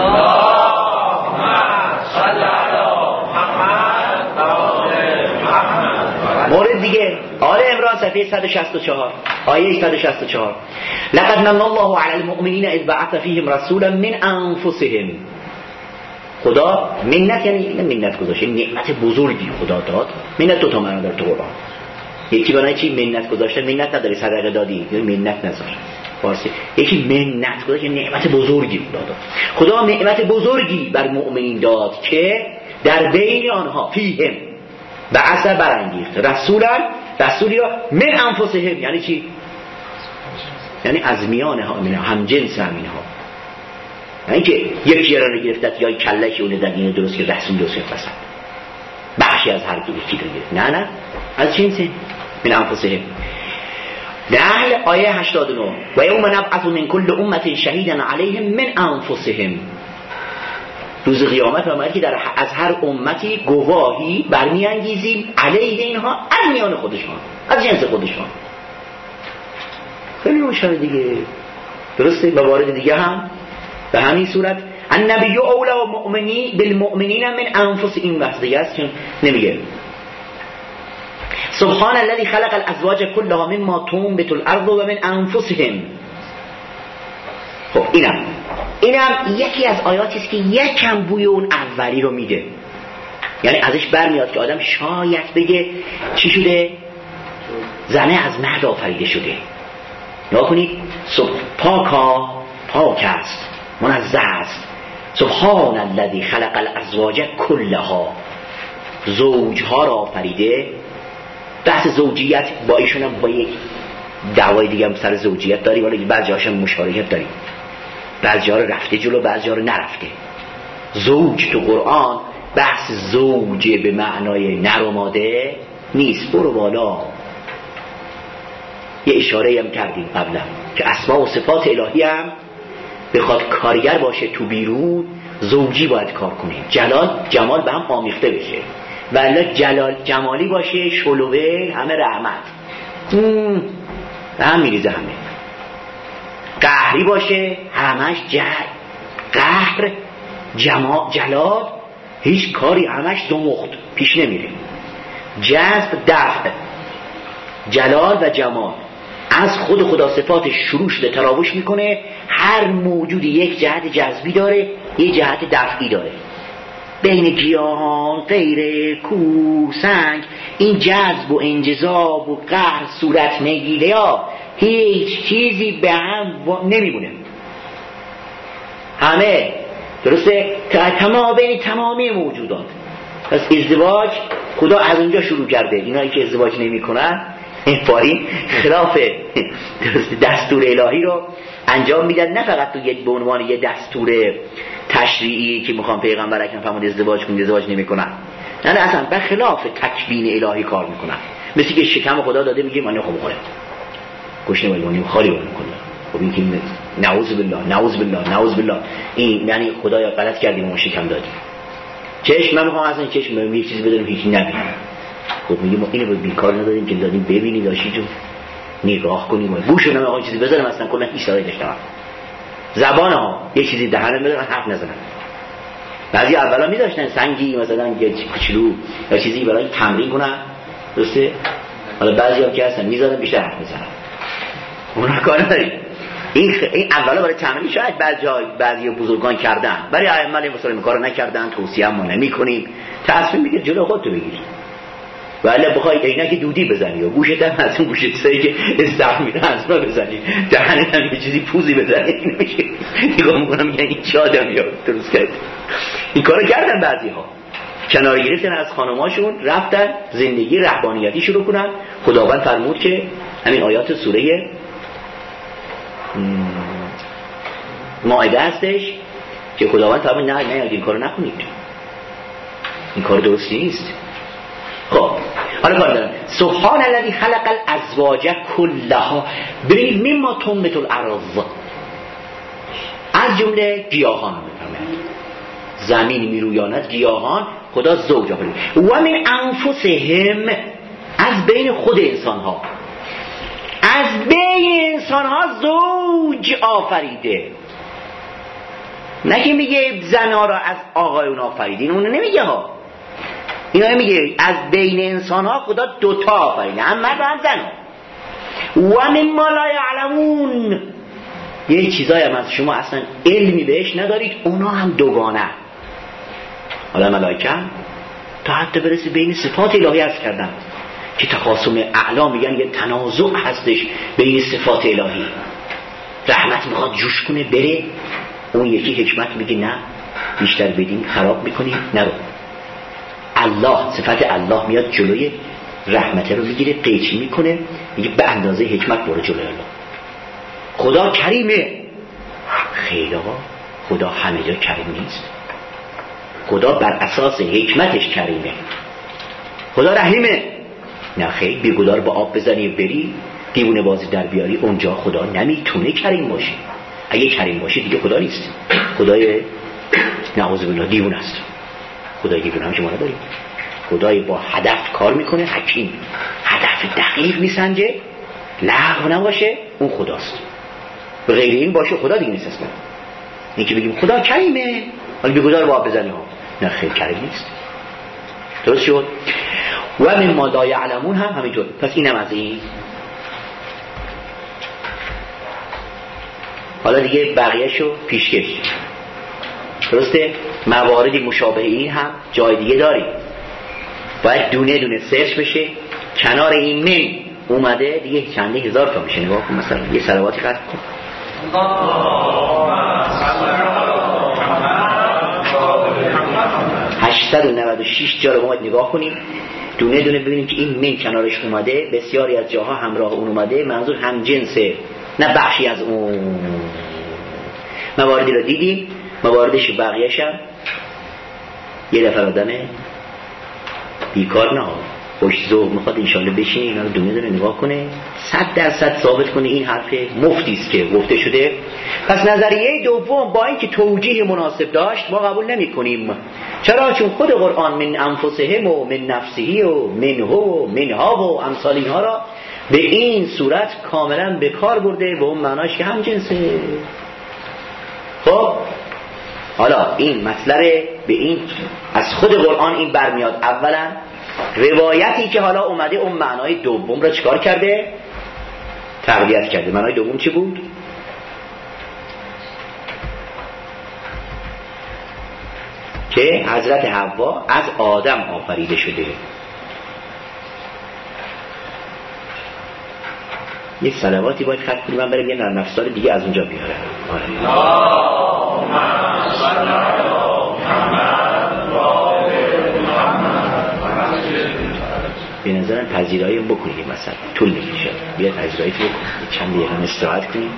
مورد دیگه آل عمران صفحه 164 آیه 164 لقد من الله علی المؤمنین اذ بعث فیهم رسولا من انفسهم. خدا منت یعنی منت گذاشته، نعمت بزرگی خدا داد. منت دو تا معنی داره تو قرآن. یکی برای چی منت گذاشته؟ منت نداره صدقه دادی یا منت نذار فارسی. یکی منت گذاشته نعمت بزرگی خدا داد. خدا نعمت بزرگی بر مؤمنین داد که در بین آنها فیهم بعث برانگیخت رسولی را من انفسهم. یعنی چی؟ یعنی از میان هم جنس همینها. یعنی که یکی را گرفتت یا کله‌ای اون دقیقه درست که رسول درست بسد بخشی از هر یکی رو گرفت. نه از جنس من انفسهم. نحل آیه 89 و یوم نبعث من کل امت شهیدا علیهم من انفسهم. روز قیامت آمد که از هر امتی گواهی برمیانگیزیم علیه اینها از میان خودشان، از جنس خودشان. خیلی روشن دیگه. درسته؟ و وارد دیگه هم به همین صورت النبی اولی و مؤمنی بالمؤمنین من انفس. این وقت دیگه است چون نمیگه سبحان الذي خلق الازواج كلها مما تنبت الارض و من انفسهم. خب اینم یکی از آیاتی است که یکم بوی اون اولی رو میده. یعنی ازش برمیاد که آدم شاید بگه چی شده؟ زنه از مرد آفریده شده. نگاه کنید پاک است، منزه است. سبحان الذی خلق الازواج کلها. زوجها را آفریده. بحث زوجیت با ایشون هم با یک دعوای دیگه هم سر زوجیت داریم، ولی بعضی هاشم مشارکت داریم. بعضی ها رو رفته جلو، بعضی ها رو نرفته. زوج تو قرآن بحث زوج به معنای نر و ماده نیست. برو بالا. یه اشاره هم کردیم قبلا که اسماء و صفات الهی هم بخواد کارگر باشه تو بیرون، زوجی باید کار کنه. جلال جمال به هم آمیخته بشه، ولی جلال جمالی باشه شلوه همه رحمت هم میریزه. همه قهری باشه همش قهر جلال هیچ کاری همش زمخت پیش نمیره. جذب دفع، جلال و جمال از خود خدا صفاتش شروع شده تراوش میکنه. هر موجودی یک جهت جذبی داره، یک جهت دفعی داره. بین گیاهان، غیره، کوه، سنگ، این جذب و انجذاب و قهر صورت نگیره ها هیچ چیزی به هم نمیمونه. همه درسته بین تمامی موجودات. پس ازدواج خدا از اونجا شروع کرده. اینایی که ازدواج نمی کنن این خلاف دستور الهی رو انجام میدن، نه فقط تو به عنوان یه دستور تشریعی که میخوام پیغمبر اکرم فرمود ازدواج کنید ازدواج نمیکنن، نه اصلا به خلاف تکوین الهی کار میکنن. مثل که شکم خدا داده میگه من نخوام بخورم، گوشت نمیدونیم خالی بکنم. خب این که نعوذ بالله این یعنی خدایا غلط کردیم ما شکم دادیم. چشم من میخوام اصلا چشم یه چیزی بدونم هیچ نبینم. خب میگیم ما اینو بیکار ندادیم که دادیم ببینی داشتی تو نگاه کنیم. گوشو نمیخوام چیزی بذارم اصلا کلا ایشاره داشتم. زبان ها یه چیزی دهنم بدن حرف نزنن. بعضی اولا میذاشتن سنگی مثلا یه کوچولو یا چیزی برای تمرین کنن، درسته؟ حالا بعضی هم که هستن میذارن بیشتر حرف میزنن. اونها کار نداریم. این اولا برای تمرین شاید بعضی بزرگان کردن، برای ائمه مثلا این کارو نکردن، توصیه ما نمی‌کنیم. تصمیم میگیری جلو خودت بگیری. ولی بخوای عینک دودی بزنی و گوشت هم از اون گوشتایی که استحمیل از ما بزنی، دهنت هم یه چیزی پوزی بزنی، نمیشه. نگاه میکنم میگن این چه آدمی ها درست کرد. این کارو کردن بعضی ها، کنار گرفتن از خانماشون رفتن زندگی رهبانیتی شروع کنن. خداوند فرمود که همین آیات سوره مائده هستش که خداوند فرمود نه این کارو نکنید، این کار درست نیست. خب حالا کار دارم. سبحان الذی خلق الازواج كلها ببینید مما تنبت الارض، از جمله گیاهان میفرماید زمین میرویاند گیاهان خدا زوج آفرید. و من انفسهم، از بین خود انسان ها، از بین انسان ها زوج آفریده. نه که میگه زنها را از آقایون آفریدین، اونو نمیگه ها. اینا میگه از بین انسان ها خدا دوتا آفریده، هم مرد و هم زن ها. و مما لا یعلمون، یه چیزایی هم از شما اصلا علمی بهش ندارید، اونا هم دوگانه. حالا ملائکه تا حتی برسه بین صفات الهی عرض کردن که تخاصم اعلا میگن یه تنازع هستش بین صفات الهی. رحمت میخواد جوش کنه بره، اون یکی حکمت میگه نه بیشتر بدیم خراب میکنیم نرو. الله صفت الله میاد جلوی رحمت رو میگیره قیچی میکنه، میگه به اندازه حکمت برو جلوی الله. خدا کریمه، خیلی آقا خدا همه جا کریم نیست. خدا بر اساس حکمتش کریمه. خدا رحیمه، نه خیلی بیگدار با آب بزنی و بری دیوونه بازی در بیاری، اونجا خدا نمیتونه کریم باشه. اگه کریم باشه دیگه خدا نیست، خدای نعوذ بالله دیوونه است. خدای دیوونه هم شما نداریم. خدای با هدف کار میکنه، حکیم، هدف دقیق میسنجه، لغو نباشه، اون خداست. به غیر این باشه خدا دیگه نیست اصلا. این که بگیم خدا کریمه ولی بیگدار با آب بزنی ها، نه خیلی کریم نیست. درست شد؟ و من ما لا یعلمون هم همینطور. پس اینم از این. حالا دیگه بقیه‌شو پیشکش. درسته؟ مواردی مشابه این هم جای دیگه داریم. باید دونه دونه سرچ بشه. کنار این من اومده دیگه چنده هزار تا میشه. نگاه کن مثلا یه صلواتی خط کن. 896 جا رو باید نگاه کنیم دونه دونه ببینیم که این من کنارش اومده. بسیاری از جاها همراه اون اومده، منظور هم جنسه نه بخشی از اون. مواردی رو دیدیم، مواردش بقیه‌ش هم یه نفر آدمه بیکار نه، خوش ذوق میخواد انشالله بشینه اینا رو دونه دونه نگاه کنه 100% ثابت کنه این حرف مفتی است که گفته شده. پس نظریه دوم با اینکه توجیه مناسب داشت ما قبول نمی کنیم. چرا؟ چون خود قرآن من انفسهم و من نفسه و منه و منها و امثال اینها را به این صورت کاملا به کار برده به اون معناش که هم جنسه. خب حالا این مسئله به این از خود قرآن این برمیاد. اولا روایتی که حالا اومده اون معنای دوم را چیکار کرده؟ تقویت کرده. معنای دوم چی بود؟ که حضرت حوا از آدم آفریده شده. یک صلواتی باید خط کنیم، من برم یه نرم افزار دیگه از اونجا بیارم. به نظرم پذیرایی بکنید مثلا طول میکشه. بیا پذیرایی تو بکنید چند دقیقه استراحت کنید.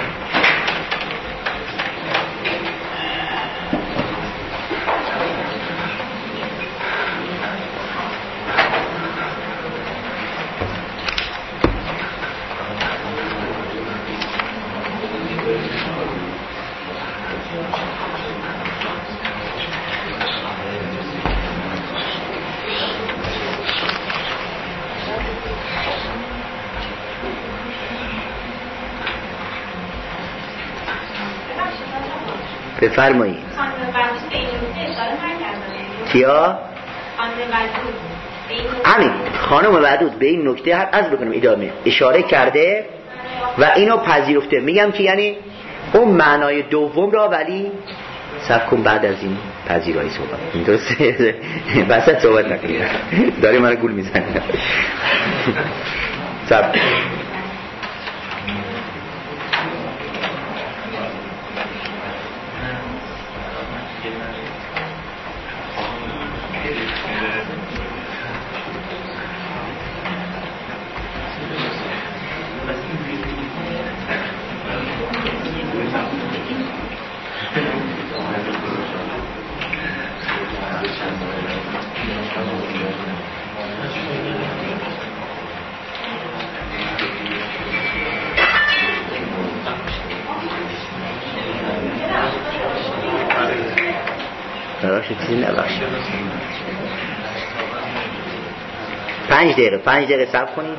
بفرمایید. کیا؟ همین خانم ودود به این نکته عرض بکنم ادامه اشاره کرده و اینو پذیرفته. میگم که یعنی اون معنای دوم را ولی صبر کن بعد از این پذیرایی صحبت این درسته؟ وسط صحبت نکنید داری من گول میزنی. صبر چیزی نباشه. 5 دقیقه صبر کنید.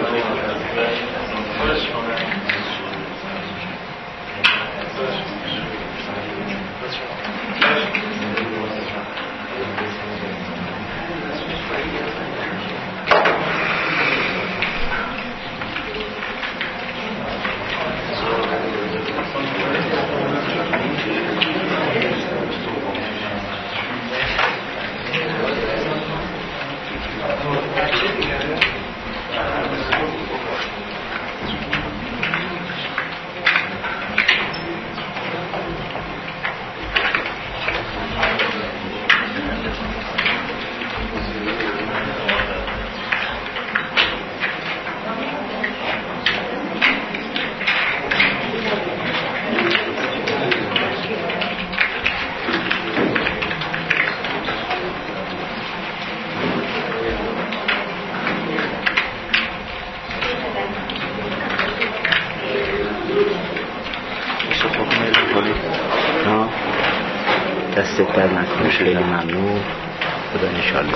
دستت در نکنه خیلی ممنون. خدا انشالله.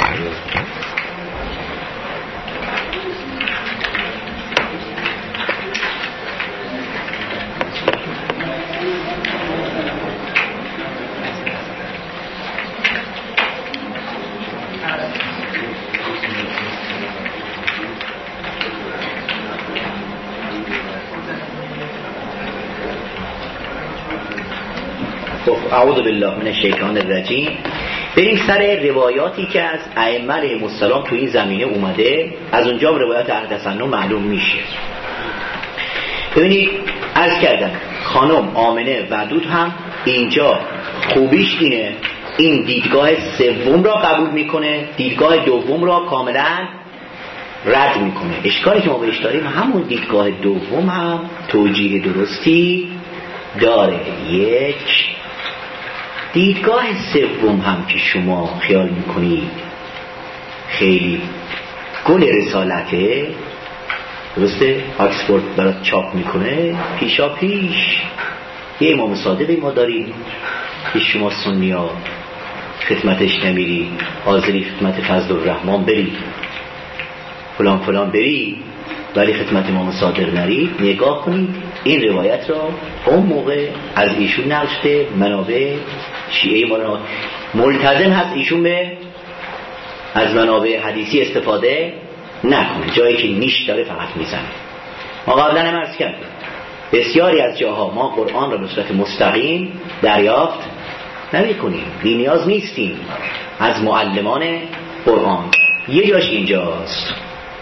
اعوذ بالله من الشیطان الرجیم. بریم سر روایاتی که از ائمه علیهم السلام تو این زمینه اومده. از اونجا روایات اهل تسنن معلوم میشه. ببینید عرض کردم خانم آمنه ودود هم اینجا خوبیش اینه این دیدگاه سوم را قبول میکنه، دیدگاه دوم را کاملا رد میکنه. اشکالی که ما بهش داریم همون دیدگاه دوم هم توجیه درستی داره. یک دیدگاه سوم هم که شما خیال میکنید خیلی گل رسالته، درسته؟ آکسفورد برات چاپ میکنه، پیشا پیش یه امام صادقی ما داریم که شما سنی ها خدمتش نمیری، حاضری خدمت فضل الرحمن بری، فلان فلان بری، ولی خدمت امام صادق نری. نگاه کنید این روایت را اون موقع از ایشون نقشته منابع شیعه ما ملتزم هست ایشون به از منابع حدیثی استفاده نکنه، جایی که نیش داره فقط میزنه. ما قبلا هم عرض کردیم بسیاری از جاها ما قرآن را به صورت مستقیم دریافت نمی‌کنیم، بی نیاز نیستیم از معلمان قرآن. یه جاش اینجاست.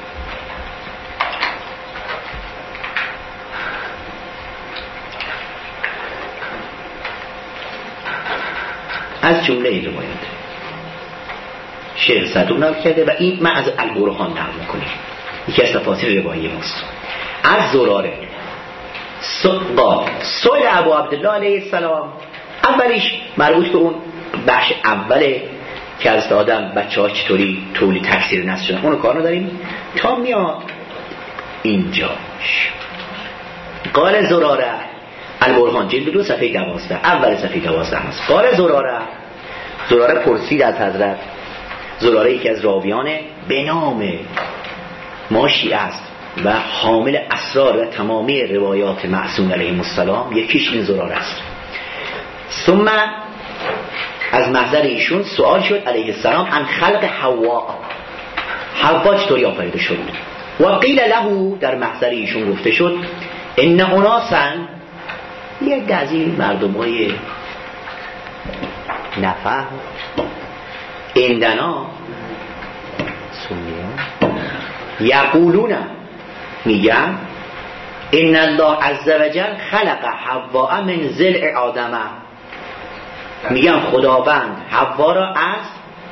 از جمله این روایت شیخ صدوق نقل کرده و این من از البرهان نقل میکنیم، یکی از تفاسیر روایی ماست. از زراره قال سئل ابو عبدالله علیه السلام، اولیش مربوط به اون بخش اوله که از آدم بچه ها چطوری تولید تکثیر نسل شدن، اونو کار نداریم تا میاد اینجاش. قال زراره البرهان جلد 2 صفحه 12 اول صفحه 12 هست. قال زراره پرسید از حضرت، زراره یکی از راویان به نام ما شیعه است و حامل اسرار و تمامی روایات معصوم علیهم السلام، یکیش این زراره است. ثم از محضر ایشون سوال شد علیه السلام عن خلق حوا چطوری آفریده شد. و قیل له در محضر ایشون گفته شد ان اناسا یک دزی مردمای نفهم ایندنا سنیان یقولون میگن ان الله عز وجل خلق حوا من ضلع آدم، میگن خداوند حوا را از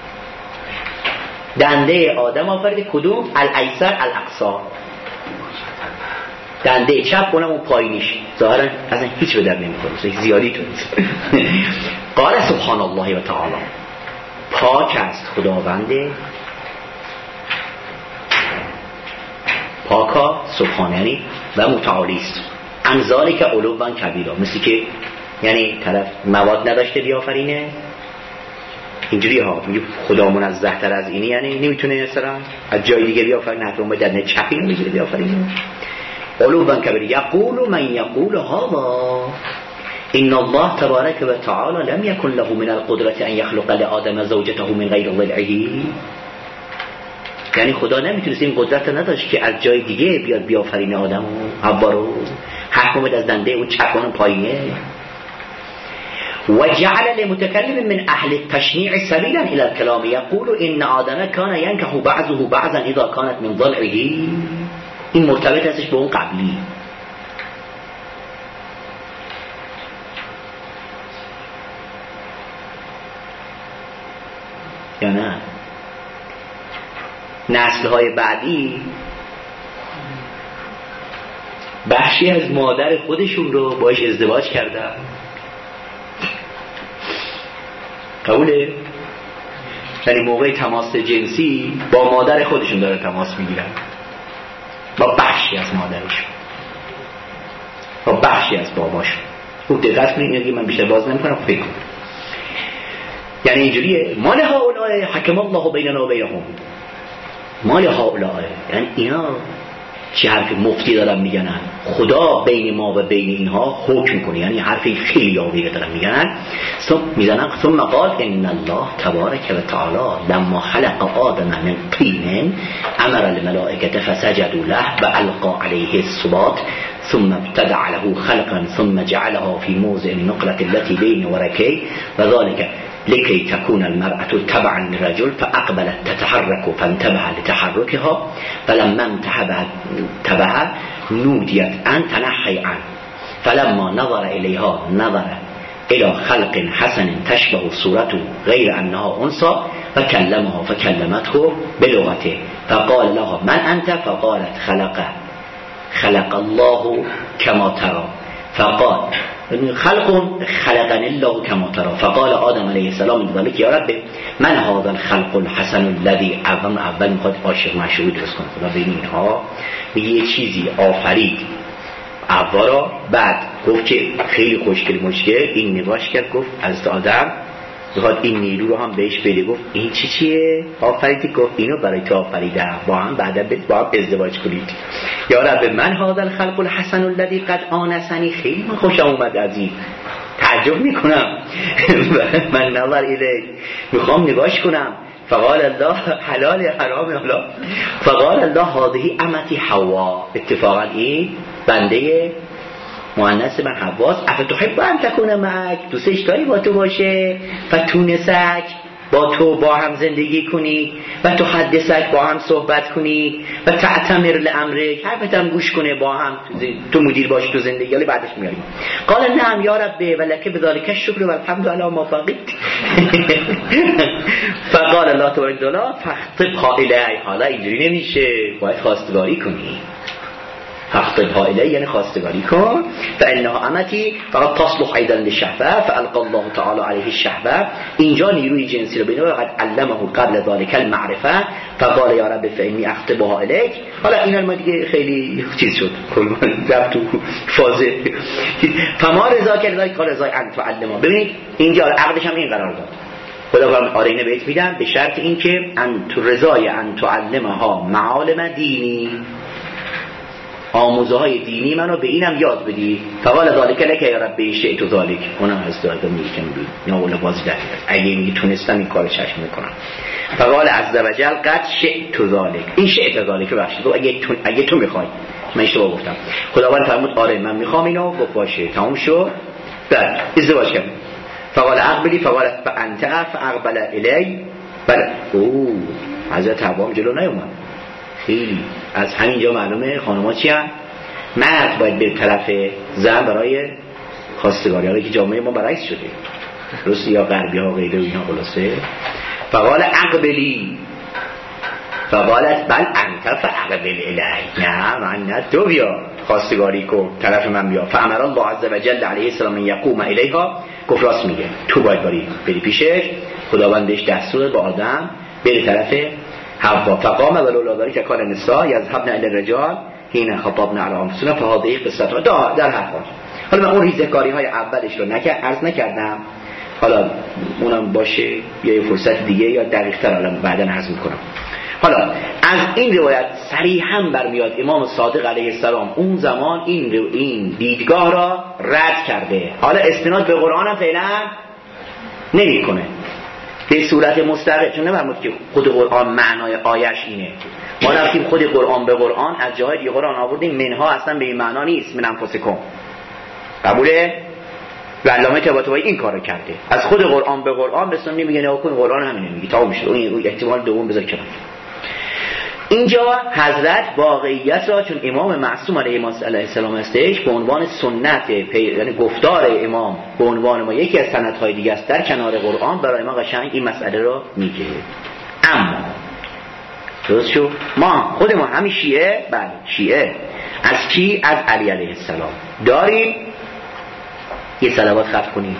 دنده آدم آفریده. کدوم؟ الایسر الاقصا، دنده چپ اونم اون پایینیش ظاهرا اصلا هیچ به در نمیخوره، زیادی تو نیست. قال سبحان الله و تعالی، پاک است خداونده، پاکا سبحانه و متعالی است، انزالی که علوان کبیرا، مثل که یعنی طرف مواد نداشته بیافرینه اینجوری ها، میگه خدا منزه تر از اینی، یعنی نمیتونه مثلا از جای دیگه بیافرینه، حتی اون در چپی نمیتونه بیافرینه. علوان کبیر یقول من یقول هذا ان الله تبارک و تعالی لم یکن له من القدرة ان یخلق لآدم زوجته من غیر ضلعه، یعنی خدا نمیتونست این قدرت نداشت که از جای دیگه بیاد بیافرینه آدم و حوا رو، حکم از دنده اون چپان پایینه. و جعل لمتکلم من اهل التشنیع سبیلا الى الكلام یقول ان آدم کان ینکح بعضه بعضا اذا کانت من ضلعه، این مرتبط هستش به اون قبلی. یا نه نسل‌های بعدی بخشی از مادر خودشون رو باش ازدواج کردن، قبوله؟ یعنی موقع تماس جنسی با مادر خودشون داره تماس میگیرن، با بخشی از مادرشون، با بخشی از باباشون. خوب دقت کنید، من بیشتر باز نمی‌کنم، فکر کنید. یعنی اینجوریه مال هؤلاء حکم الله بیننا و بینهم، مال هؤلاء یعنی اینا چه حرف مفتی دارن میگنن، خدا بین ما و بین اینها حکم کنه، یعنی حرفی خیلی یاویره دارن میگنن. ثم قال ان الله تبارک و تعالی لما خلق آدم من طین امر الملائکه فسجدوا له و القى علیه السبات ثم ابتدع له خلقا ثم جعلها في موضع النقلة التي بين وركيه وذلك لكي تكون المرأة تبعا للرجل فأقبلت تتحرك فانتبه لتحركها فلما انتبه نوديت أن تنحي عنه فلما نظر إليها نظر إلى خلق حسن تشبه صورته غير أنها أنثى فكلمها فكلمته بلغته فقال لها من أنت فقالت خلق الله كما ترى فقال خلقني الله كما ترى فقال آدم علیه السلام ذلك یا رب من هذا الخلق الحسن الذي اول میخواد عاشق معشوقی درست کنه. خدا ببین اینها به یه چیزی آفرید اولا، بعد گفت که خیلی خوشگل مشکل، این نگاش کرد گفت از آدم بخواد این نیرو رو هم بهش بده، گفت این چیه آفریدی؟ گفت اینو برای تو آفریدم، با هم بعدا با هم ازدواج کنید. یا رب من هذا الخلق الحسن الذي قد آنسنی، خیلی من خوشم اومد از این، تعجب میکنم من نظر الیک میخوام نگاش کنم. فقال الله حلال حرام حلال. فقال الله هذه امتی حوا، اتفاقا این بنده مؤنث من حواست. افتحب ان تکون معک، دوستش داری با تو باشه، فتونسک با تو با هم زندگی کنی، و تو حدثک با هم صحبت کنی، و تعتمر لامرک حرفتم گوش کنه، با هم تو مدیر باشی تو زندگی. ولی بعدش میاریم قال نعم یا رب ولک بذلک الشکر والحمد علی ما بقیت. فقال الله تبارک و تعالی فاخطبها الی، حالا اینجوری نمیشه، باید خواستگاری کنی. فاخطبها الی یعنی خواستگاری کن. فانها امتی فقط تصلح ایضا للشهوه فالقى الله تعالی علیه الشهوه، اینجا نیروی جنسی رو بینه و قد علمه قبل ذلك المعرفه فقال یا رب فانی اخطبها الیک. حالا اینا ما دیگه خیلی چیز شد کل رفت تو فاز فما رضا کرد قال رضا ان تعلمها. ببینید اینجا عقدش هم این قرار داد، خدا فرمود آره اینو بهت میدم به شرط اینکه ان تو رضای ان تعلمها معالم دینی، آموزه های دینی منو به اینم یاد بدی. فقال ذالک لک یا رب شئت ذالک، اونم از داده میگم یا اول بازی در اگه میگی تونستم این کارو چشم میکنم. فقال عز وجل قد شئت ذالک، این شئت ذالک بخشید اگه تو میخوای، من اشتباه گفتم. خداوند فرمود آره من میخوام اینو، گفت باشه تموم شد، بعد ازدواج کردیم. فقال اقبلی فقال فانت فاقبل الی. بله او حضرت حوا جلو نیومد. خیلی از همینجا معلومه خانم‌ها چی هست؟ مرد باید به طرف زن برای خواستگاری، حالا که جامعه ما برعکس شده درسته، یا غربی ها غیره و اینا خلاصه. فقال اقبلی فقالت بل انت فاقبل الی، نه من نه تو بیا خواستگاری کن طرف من بیا. فامر الله عز وجل علیه السلام یقوم الیها، گفت راست میگه تو باید بری پیشش. خداوندش دستور با آدم بری طرف حوا. فقام ولولا ذلك كان النساء يذهبن الى الرجال حين خطبن على انفسهن فهذه قصه در حق. حالا من اون ریزکاری های اولش رو عرض نکردم، حالا اونم باشه یه فرصت دیگه یا دقیق‌تر حالا بعداً عرض میکنم. حالا از این روایت صریحاً برمیاد امام صادق علیه السلام اون زمان این دیدگاه را رد کرده. حالا استناد به قرآن هم فعلا نمیکنه به صورت مستقل، چون نمی‌فرمود که خود قرآن معنای آیش اینه. ما رفتیم خود قرآن به قرآن از جاهای دیگه قرآن آوردیم، منها اصلا به این معنا نیست، من انفسکم. قبوله؟ و علامه طباطبایی این کارو کرده، از خود قرآن به قرآن بسن نمیگه نه کن قرآن همینه میگه تا میشه. اون احتمال دوم بذار کنار. اینجا حضرت واقعیت را، چون امام معصوم علیه السلام هستش، به عنوان سنت یعنی گفتار امام به عنوان ما یکی از سنت‌های دیگه است در کنار قرآن، برای ما قشنگ این مسئله را میگه. اما درست شو ما خودمون همین شیعه، بله شیعه از کی؟ از علی علیه السلام داریم. یه صلوات خط کنیم.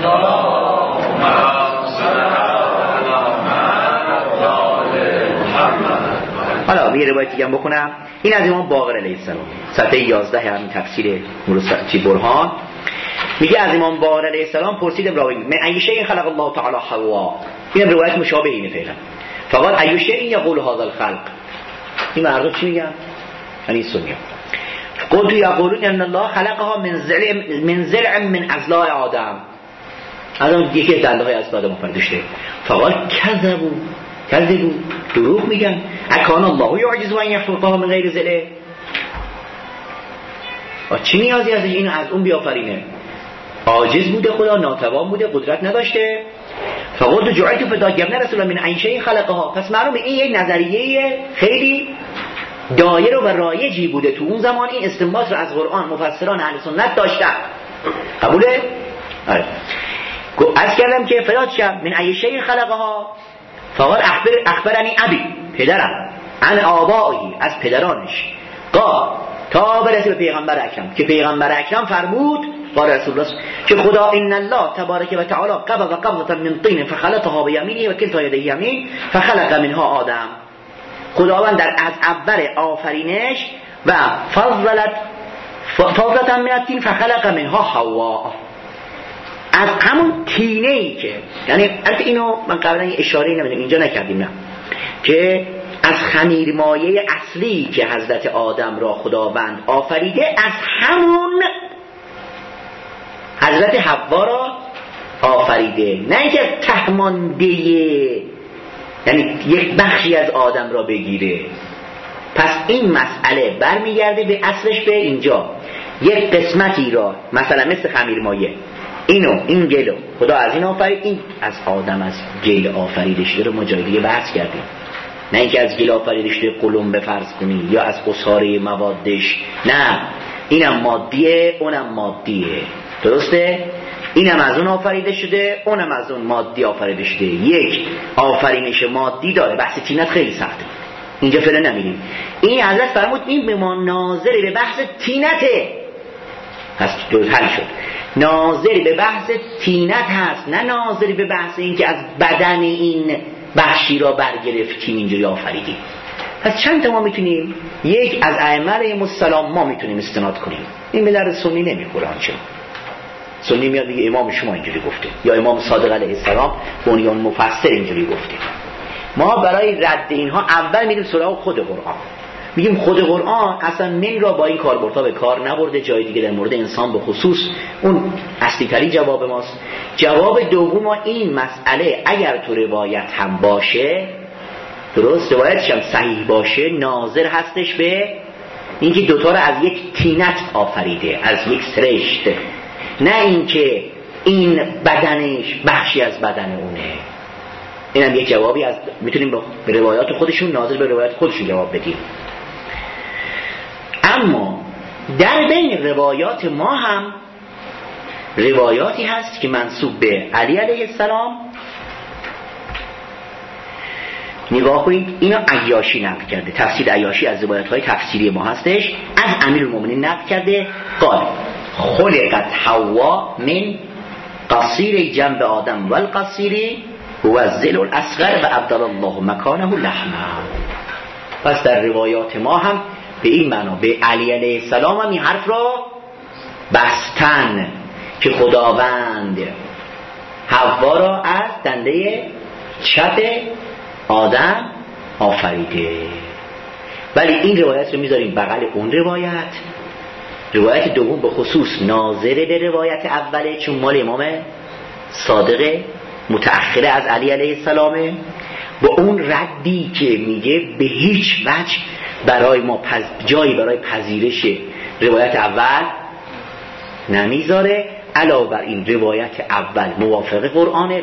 حالا یه روایت دیگه هم بکنم. این از امام باقر علیه السلام صفحه 11 همین تفسیر برهان میگه از امام باقر علیه السلام پرسید ابراهیم من ای شیء خلق الله تعالی حوا. این روایت مشابه اینه فعلا. فقط ای شیء یقول هذا الخلق. این مردم چی میگن؟ یعنی سنیه. قلت یقولون ان الله خلقها من ضلع من اضلاع آدم. آدم یکی از دنده‌های از آدم آفریده. فقط کذبوا دروغ میگن. اکان الله یعجز ان یخلقها من غیر ضلع. چی نیازی از این از اون بیافرینه؟ عاجز بوده خدا، ناتوان بوده، قدرت نداشته. فقط جعلت فداء رسول من ای شیء خلقها. پس معلومه این یک نظریه خیلی دایر و رایجی بوده تو اون زمان. این استنباط رو از قرآن مفسران اهل سنت داشتن. قبوله؟ آره. از کردم که فدات شم من ای شیء خلقها. فقال اخبرنی ابی، پدرم، عن آبائه، از پدرانش. قال تا برسه به پیغمبر اکرم که پیغمبر اکرم فرمود قال رسول الله که خدا ان الله تبارک و تعالی قبض قبضه من طین فخلطها بیمینه و کلتا یدیه یمین فخلق منها آدم. خداوند در از اول آفرینش و فضلت من الطین فخلق منها حوا، از همون تینه‌ای که یعنی البته اینو من قبلا اشاره نمیدونم اینجا نکردیم نه که از خمیر مایه اصلی که حضرت آدم را خداوند آفریده از همون حضرت حوا را آفریده، نه اینکه تهمانده یعنی یک بخشی از آدم را بگیره. پس این مسئله برمیگرده به اصلش به اینجا، یک قسمتی را مثلا مثل خمیر مایه این گلو خدا از این آفرید، این از آدم از گل آفریده شده رو ما جای دیگه بحث کردیم، نه اینکه از گل آفریده شده قلم بفرض کنی یا از قصاره موادش، نه اینم مادیه اونم مادیه، درسته؟ اینم از اون آفریده شده اونم از اون مادی آفریده شده، یک آفرینش مادی داره. بحث تینت خیلی سخته اینجا فعلا نمیریم. این حضرت فرمود این به ما ناظری به بحث تینته هست، جز حل شد، ناظری به بحث تینت هست، نه ناظری به بحث این که از بدن این بخشی را برگرفتیم اینجوری آفریدیم. پس چند تا ما میتونیم، یک از ائمه علیهم السلام ما میتونیم استناد کنیم، این به درد سنی نمیخوره. آنچه سنی میاد دیگه امام شما اینجوری گفته یا امام صادق علیه السلام بنیان مفسر اینجوری گفته. ما برای رد اینها اول میریم سراغ خود قرآن، میگیم خود قرآن اصلا من را با این کاربردها به کار نبرده، جای دیگه در مورد انسان به خصوص اون اصلی تری جواب ماست. جواب دوم ما این مسئله اگر تو روایت هم باشه، درست روایتش هم صحیح باشه، ناظر هستش به اینکه دوتا رو از یک تینت آفریده، از یک سرشت، نه اینکه این بدنش بخشی از بدن اونه. اینم یک جوابی از میتونیم به روایات خودشون، ناظر به روایات خودشون جواب بدیم. اما در بین روایات ما هم روایاتی هست که منسوب به علی علیه السلام. نگاه کنید اینا عیاشی نقل کرده، تفسیر عیاشی از روایت‌های تفسیری ما هستش، از امیرالمومنین نقل کرده قال خلقت حوا من قصیر جنب آدم والقصیر هو الذل الاصغر و ابدل الله مکانه لحما. پس در روایات ما هم به این معنا به علی علیه السلام هم این حرف را بستن که خداوند حوا را از دنده چپ آدم آفریده. ولی این روایت رو میذاریم بغل اون روایت دوم به خصوص ناظر به روایت اوله، چون مال امام صادق متأخره از علی علیه السلامه، با اون ردی که میگه به هیچ وجه برای ما جایی برای پذیرش روایت اول نمیذاره. علاوه بر این روایت اول موافق قرآنه،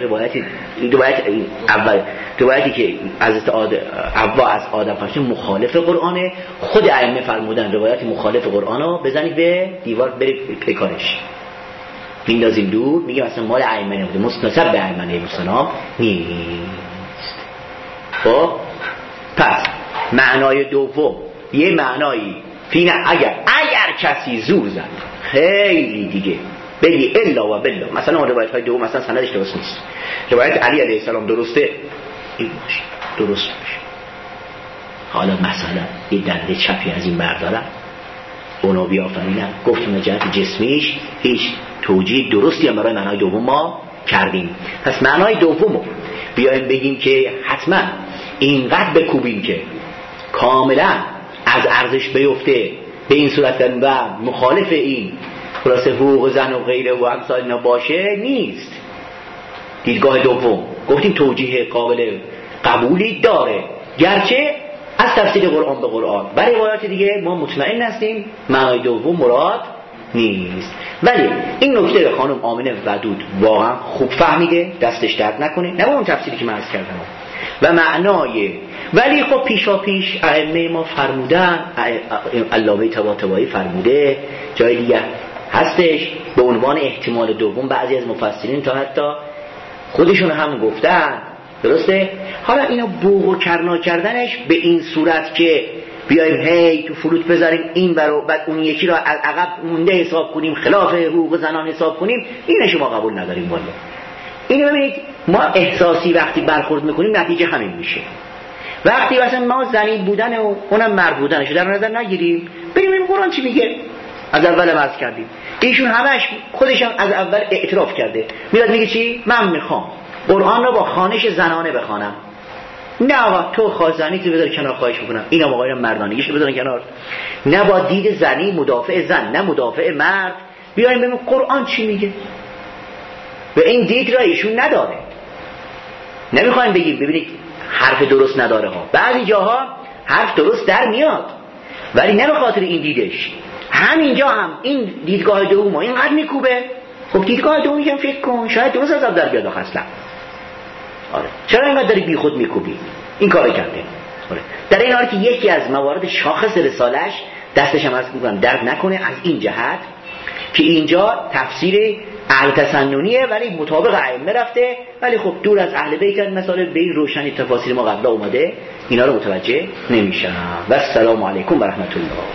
روایتی که از حوا از آدم فرشته مخالف قرآنه. خود ائمه فرمودن روایت مخالف قرآنو بزنید به دیوار برید پیکارش میندازیم دور، میگه اصلا مال ائمه نبوده، مستنسب به ائمه علیهم السلام نیست. خب پس معنای دوم یه معنایی فینا اگر کسی زور زد خیلی دیگه بگی الا و بالله، مثلا اون روایت های دوم مثلا سندش درست نیست، روایت علی علیه السلام درسته، این باشه درست باشه. حالا مثلا یه دنده چپی از این بردارم اونو بیافرینم، گفتیم جهت جسمیش هیچ توجیه درستی هم برای معنای دوم ما کردیم. پس معنای دومو بیایم بگیم که حتما اینقدر بکوبیم که کاملا از ارزش بیفته، به این صورت و مخالف این خلاصه حقوق زن و غیره و امثال اینا باشه نیست. دیدگاه دوم گفتیم توجیه قابل قبولی داره، گرچه از تفسیر قرآن به قرآن و روایات دیگه ما مطمئن هستیم معنای دوم مراد نیست. ولی این نکته به خانم آمنه ودود واقعا خوب فهمیده، دستش درد نکنه، نه اون تفسیری که من عرض کردم و معنای. ولی خب پیشا پیش ائمه ما فرمودن، علامه طباطبایی فرموده، جای دیگه هستش به عنوان احتمال دوم، بعضی از مفسرین تا حتی خودشون هم گفتن درسته؟ حالا اینو بوق و کرنا کردنش به این صورت که بیایم هی تو فروت بذاریم این برو بعد اون یکی را از عقب مونده حساب کنیم، خلاف حقوق زنان حساب کنیم، این شما قبول نداریم. والله اینو ببینید، ما احساسی وقتی برخورد میکنیم نتیجه همین میشه. وقتی مثلا ما زنی بودن و اونم مرد بودنش در نظر نگیریم، بریم قرآن چی میگه، از اول عرض کردیم. ایشون همش خودشان از اول اعتراف کرده، میاد میگه چی؟ من میخوام قرآن رو با خوانش زنانه بخوانم. نه آقا تو خواهزنی تو بذار کنار، خواهش میکنم اینا آقایان مردانگیش رو بذارن کنار. نه با دید زنی مدافع زن، نه مدافع مرد، بیایم ببینیم قرآن چی میگه. و این دید را ایشون نداره. نمیخوایم بگیم ببینید حرف درست نداره ها، بعضی جاها حرف درست در میاد ولی نه به خاطر این دیدش. همینجا هم این دیدگاه دوم اینقدر میکوبه. خب دیدگاه دومی هم فکر کن شاید درست از در بیاد اصلا. آره چرا اینقدر داری بی خود میکوبی؟ این کارو کرده. آره در این حالی که یکی از موارد شاخص رسالش دستش هم از میگم درد نکنه از این جهت که اینجا تفسیر اهل تسننیه ولی مطابق ائمه رفته، ولی خب دور از اهل بیت مثلا به این روشنی تفاسیر ما قبلا اومده، اینا رو متوجه نمیشن. و السلام علیکم و رحمت الله.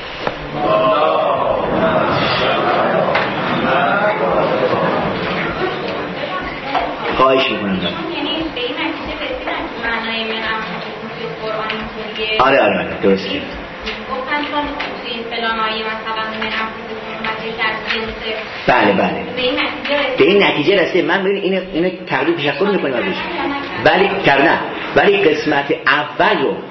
خواهش میکنم. آره درسته. بله به این نتیجه رسیده. من ببین اینو تقدیر تشکر میکنیم ازش، ولی قسمت اول رو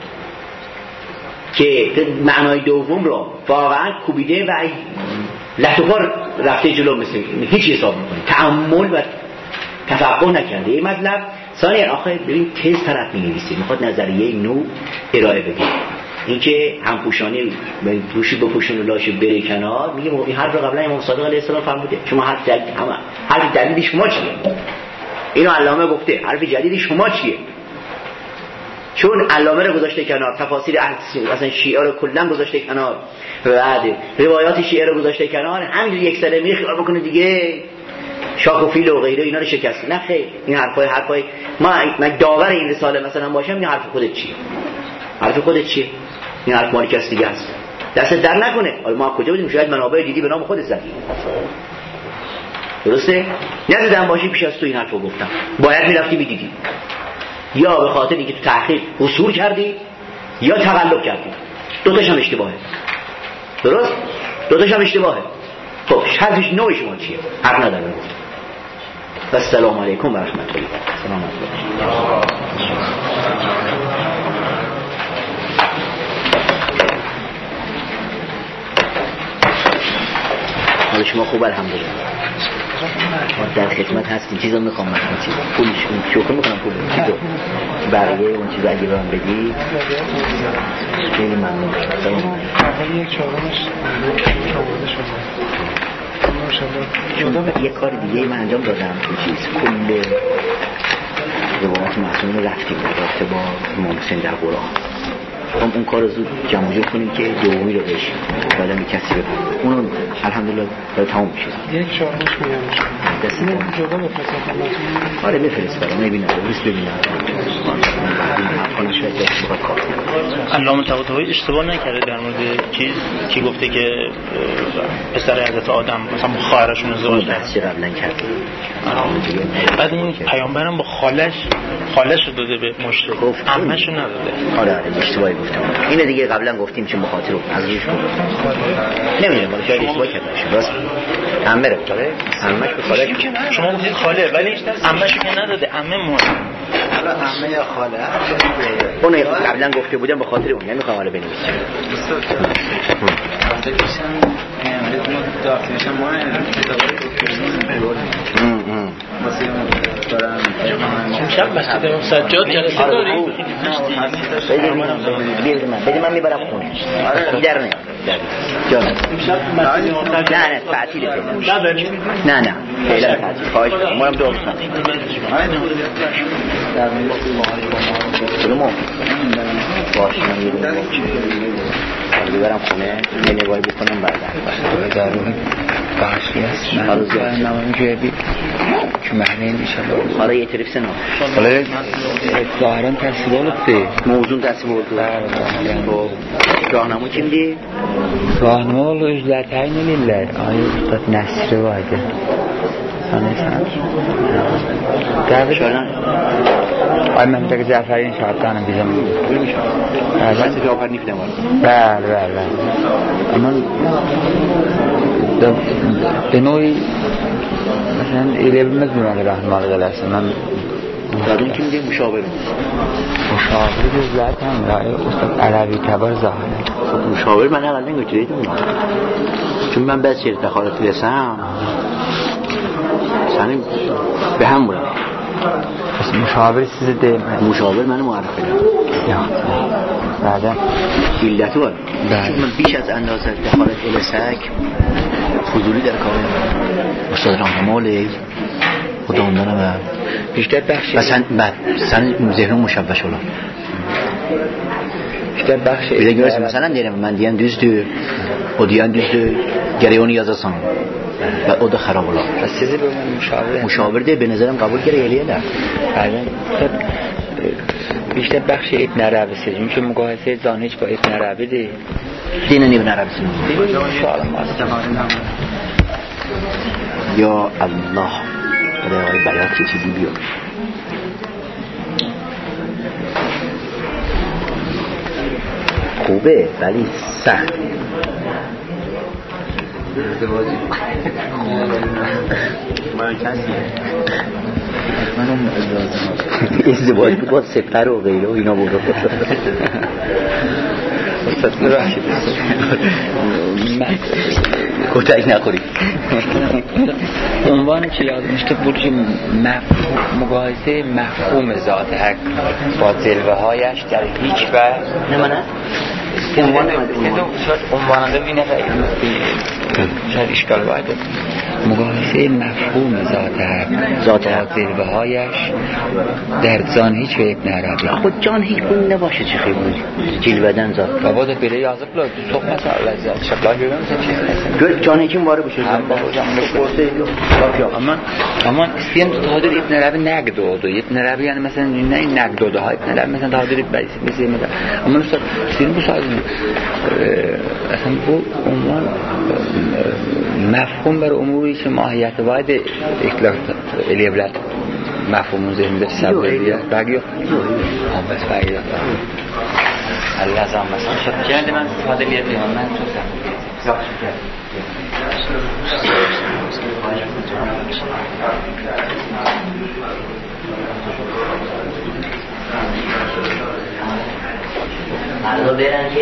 که معنای دوم رو واقعا کوبیده و لطفار رفته جلو، مثل هیچ حساب میکنه، تأمل و تفقه نکرده این مطلب. ثانیاً آخه ببین تز طرف می‌نویسه، میخواد نظریه نو ارائه بده. اینکه همپوشانی پوشی بپوشون و لاش بره کنار، میگه این حرف رو قبلا امام صادق علیه السلام فرموده. شما حرف جدیدی شما چیه؟ اینو علامه گفته، حرف جدیدی شما چیه؟ چون علامه رو گذاشته کنار، تفاسیر اصلا شیعه رو کلا گذاشته کنار، بعد روایات شیعه رو گذاشته کنار، همینجوری یک سره میخواد بکنه دیگه شاخ و فیل و غیره اینا رو شکست. نه خیر، این حرفای من داور این رساله مثلا باشم، این حرف خودت چیه؟ حرف خودت چیه؟ این حرف مال کس دیگه است، دست در نکنه. ما کجا بودیم؟ شاید منابع دیدی به نام خودت زدی، درسته؟ نزدم باشی پیش از تو این حرفو گفتم، باید میرفتی میدیدی، یا به خاطر اینکه تو تحقیق قصور کردی یا تقلب کردی، دوتاش هم اشتباهه. درست؟ دوتاش هم اشتباهه. خب حرفش نوع شما چیه؟ حق نداره گفت. و السلام علیکم و رحمت الله. سلام علیکم. حال شما خوب؟ الحمدلله. در خدمت هستیم. چیزا میخوام مثلا چیز پولش شوخی میکنم پول چیزو بقیه اون چیزا اگه برام بدی خیلی ممنون میشم. سلام. یک چهارمش چون یه کار دیگه من انجام دادم تو چیز کل روایت معصومین رو رفتیم رابطه با امام حسین در قرآن. اون کار رو زود جمع جور کنیم که دومی رو بشیم بعد هم کسی بکنیم. اونو الحمدلله داره تمام میشه. یک چهارمش میانش دستی کنم جدا بفرستم. آره بفرست برام میبینم روز ببینم علامه طباطبایی اشتباه نکرده در مورد چیز که گفته که پسر حضرت آدم مثلا با خواهرشون ازدواج کرد قبلا کرد. بعد این پیامبرم با خالش رو داده به مشرک، عمه‌شو نداده. آره اشتباهی گفتم. اینو دیگه قبلا گفتیم چه مخاطر رو از روش نمیدونم ولی شاید اشتباه کرده باشه. راست عمه رو داره، عمه‌ش به خاله. شما گفتید خاله ولی عمه‌شو که نداده. عمه حالا عمه یا خاله اون قبلا گفته بودم به خاطر اون نمیخوام حالا بنویسم. شب مسجد امام سجاد جلسه داریم. بده من میبرم خونه. در نه جان نه تعطیل نه فعلا تعطیل. خواهش می‌کنم ما هم دعا کنیم. سلام باشه من میبرم خونه یه نگاهی بکنم بعد بخشی است من نمایم جوابی که معنی میشه حالا یه طرف سنو حالا ظاهرا تصویل ده موضوع تصویل ده راهنما kim دی؟ راهنما özlertayın elirler ayı ustad Nəsri vardı sanırsan şöyle ay Məmtəq Cəfərin şahittanım bizim ben de Cəfər Niflə var bəli ama به نوعی مثلا ایلبمز میمونه راهنمایی eləsin من دادون kim دی؟ مشاور zaten ustad Ələvi Təbar zahirə müşavir mən əvvəldən götürəydim çünkü ben bəzi şeyi dəxalət edəsəm səni به هم vuram müşavir sizi deyil müşavir məni müarif edir بعدا illəti var çünkü من بیش از اندازه dəxalət eləsək فضولی در کار استاد راهنمایی خدا اونdanam بیشتر بخش و sen ذهن مشوش olur بیشتر بخش elə görürsən مثلا deyirəm mən deyən düzdür o deyən düzdür gərək onu yazasan و o da خراب olur پس sizi به مشاور de به نظرم قبول گرək eləyirlər بعدا بیشتر بخش ابن عربی سیدیم که مقایسه زانیج با ابن عربی دی دین ابن عربی سیدیم یا الله خدای آقای بیات که چیزی بیاد خوبه ولی سخت ازدواج بود باید سپر و غیره و اینا بود کتک نخوری عنوان که یاد میشته بود که مقایسه مفهوم ذات حق با جلوه هایش در هیچ وجه نمانه؟ عنوان ده بینه شاید اشکال باید مقایسه مفهوم ذات حق با جلوه هایش در جان هیچ و ابن عربی خود جان هیچ بون نباشه چه خیلی جلوه‌دن ذات بابا ده بله یازب لاد صبح مثلا لذت شبلا görüyorum جان هیچ وارد بشه ama isteyen tadir İbn Arabi naqd oldu. İbn Arabi yani mesela ne naqd oldu? İbn Arabi mesela tadir mesela ama üstad isteyen bu sadece aslında bu umman mefhum ber umuri ki mahiyeti vardı iklaf eleyebilir. Mefhumun zihninde sabırlıya bagi yok. Bas bagi yok. Allah zaman şart. Yani ben tadiriyet diyorum ben çok güzel. Algo verán que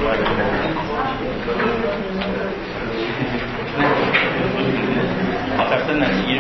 آخرتر نتیگه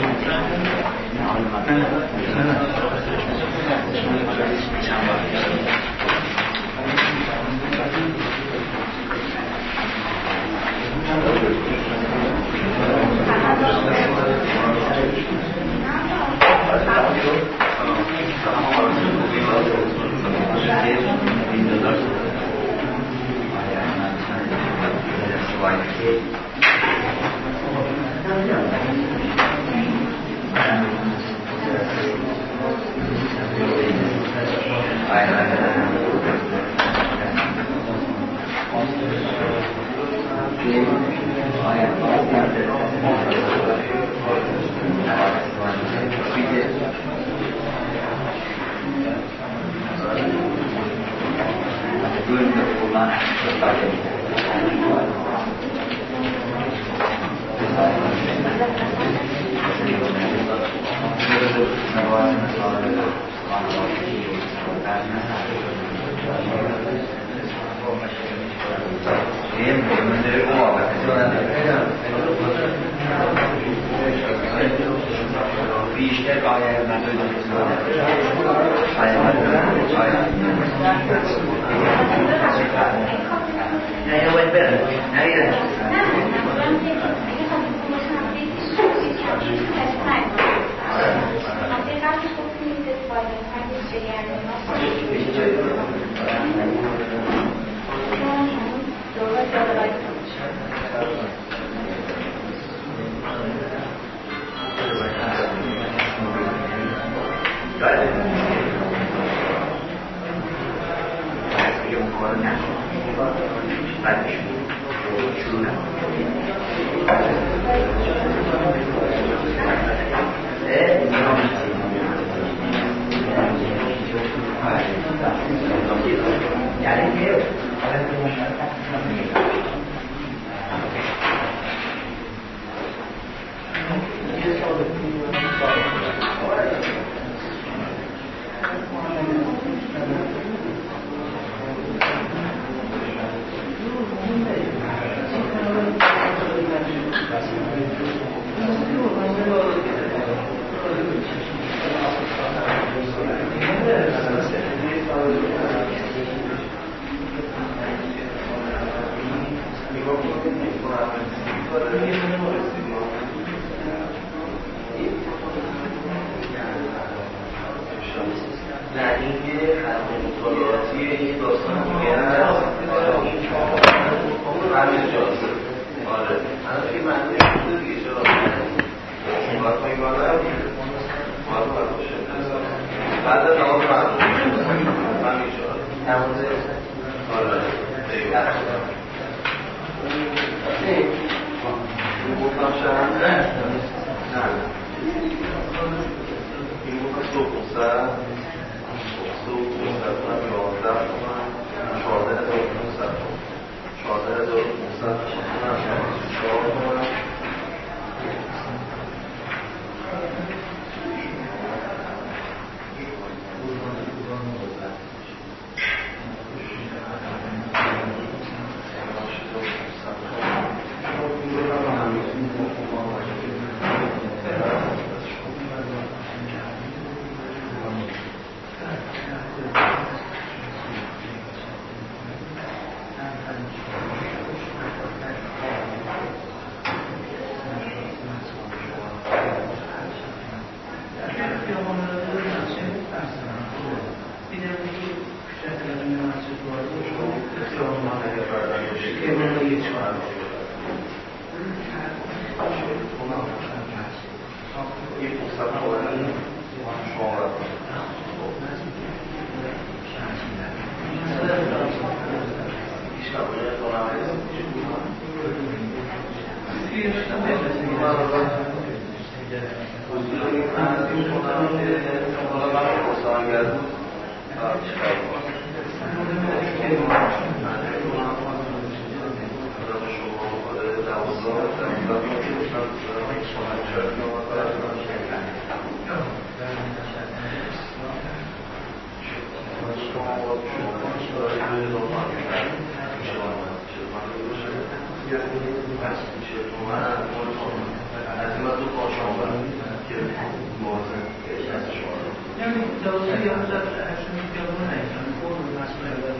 میشه تومن از این تو پاشامون که موازن از شما یعنی توضیحی هم در اشون میگم نیستن خود مسئله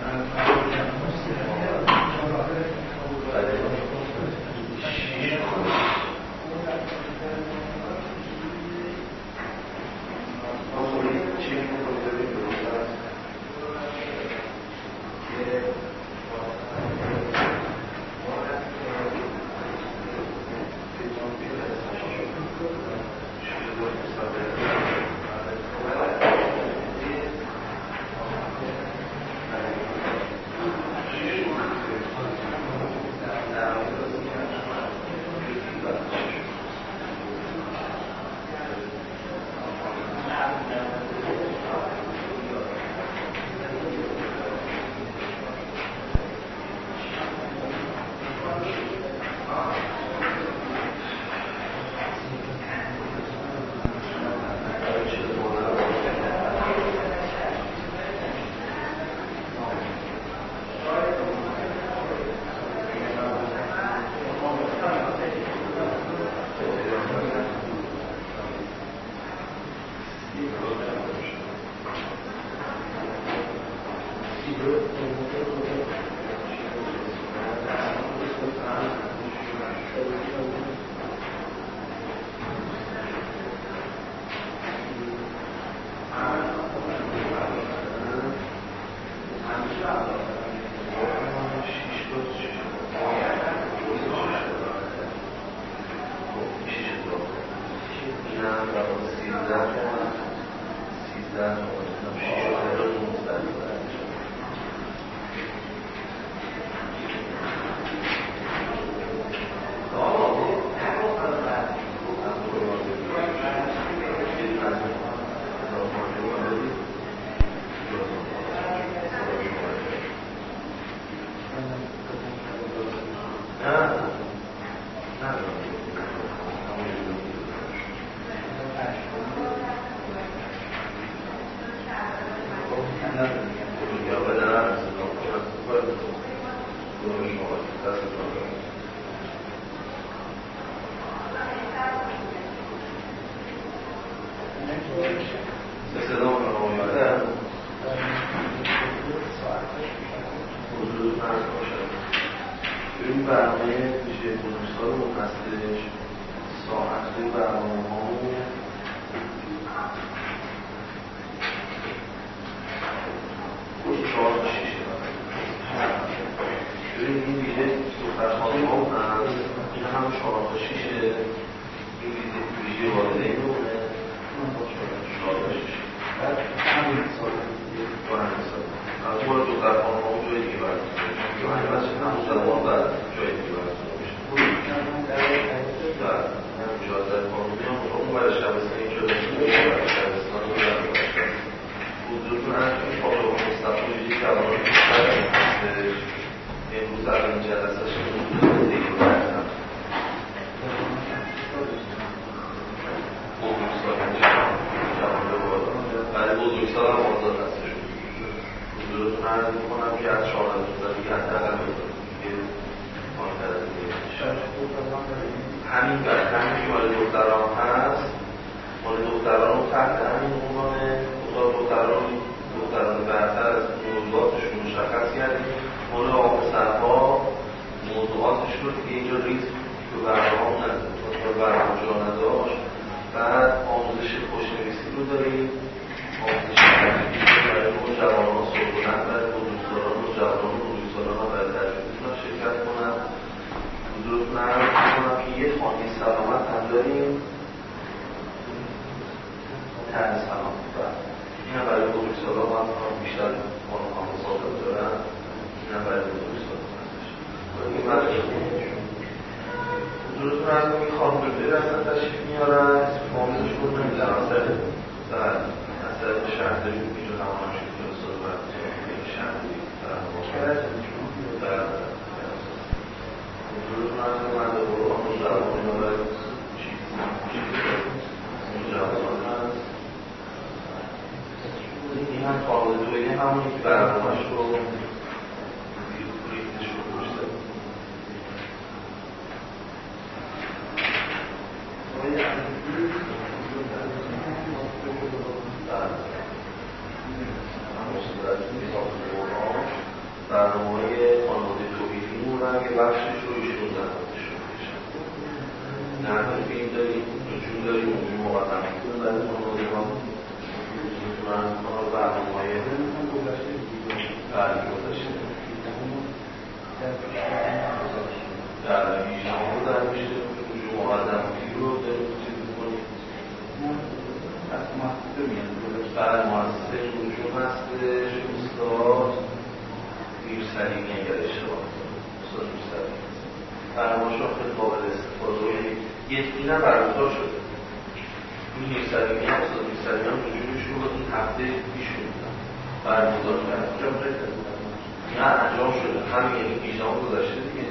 بعد مؤسسه نجوم هستش استاد میرسلیمی اگر اشتباه استاد میرسلیمی برنامه‌شون خیلی قابل استفاده و یکی نه برگزار شده. این میرسلیمی هم استاد میرسلیمی هم نجومشون رو این هفته پیشون برگزار کرد. اونجا خیلی نه انجام شده همین یعنی پیشنهاد گذاشته دیگه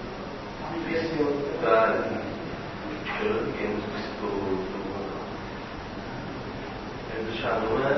بعد چرا دیگه امروز 22 شنبه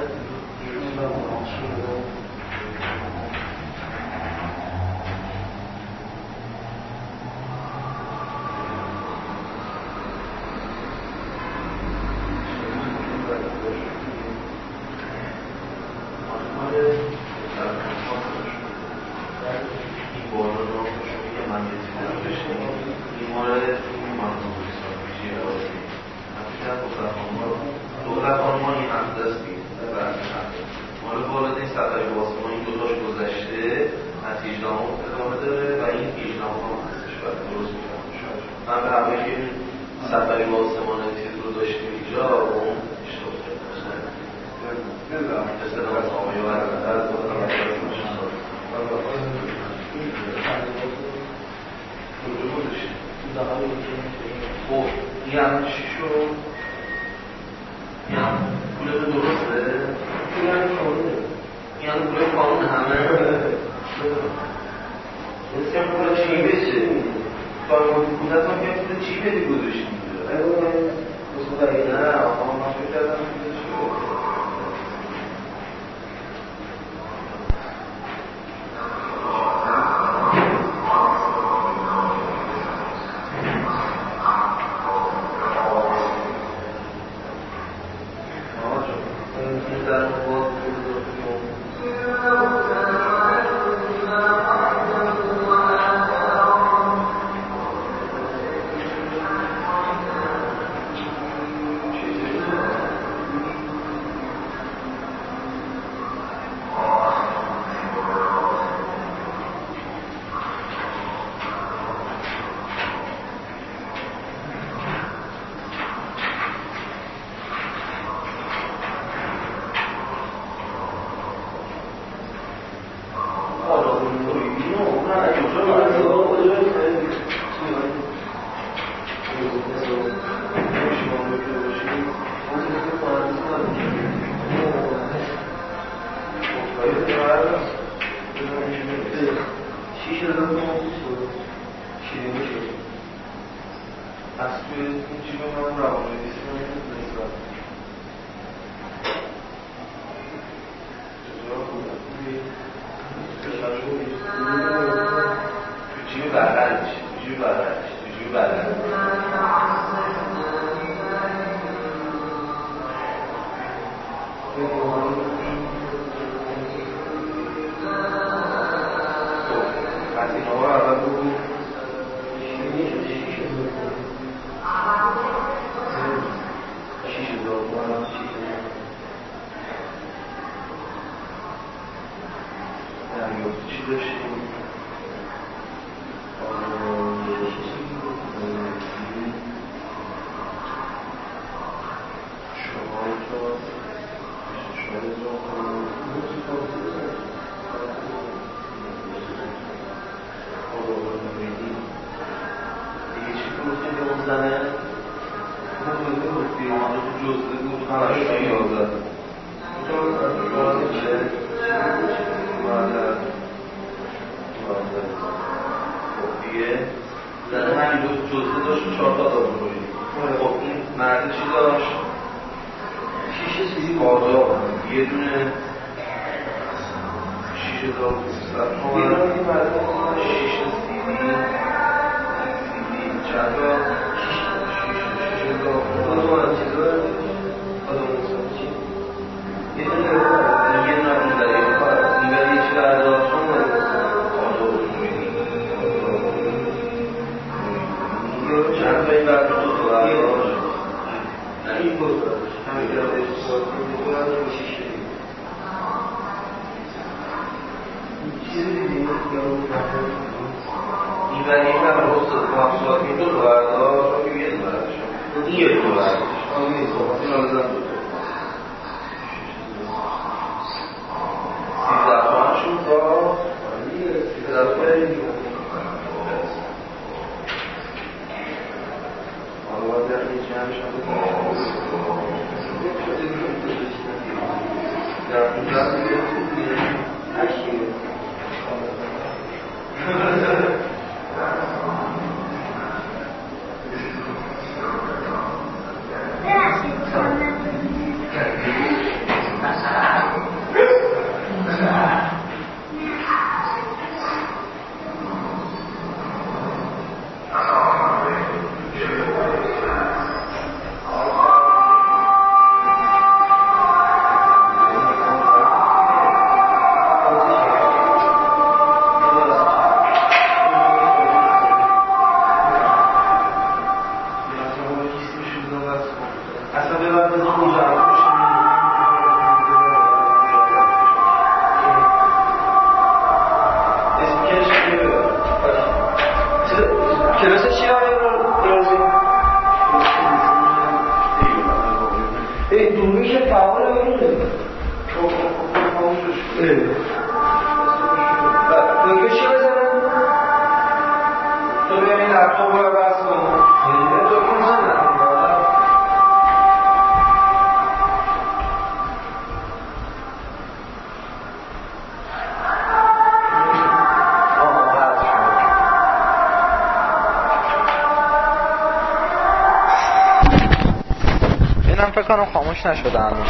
فکر کنم خاموش نشده هنوز.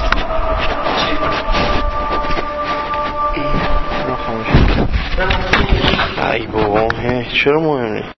ای بابا چرا مهم نیست؟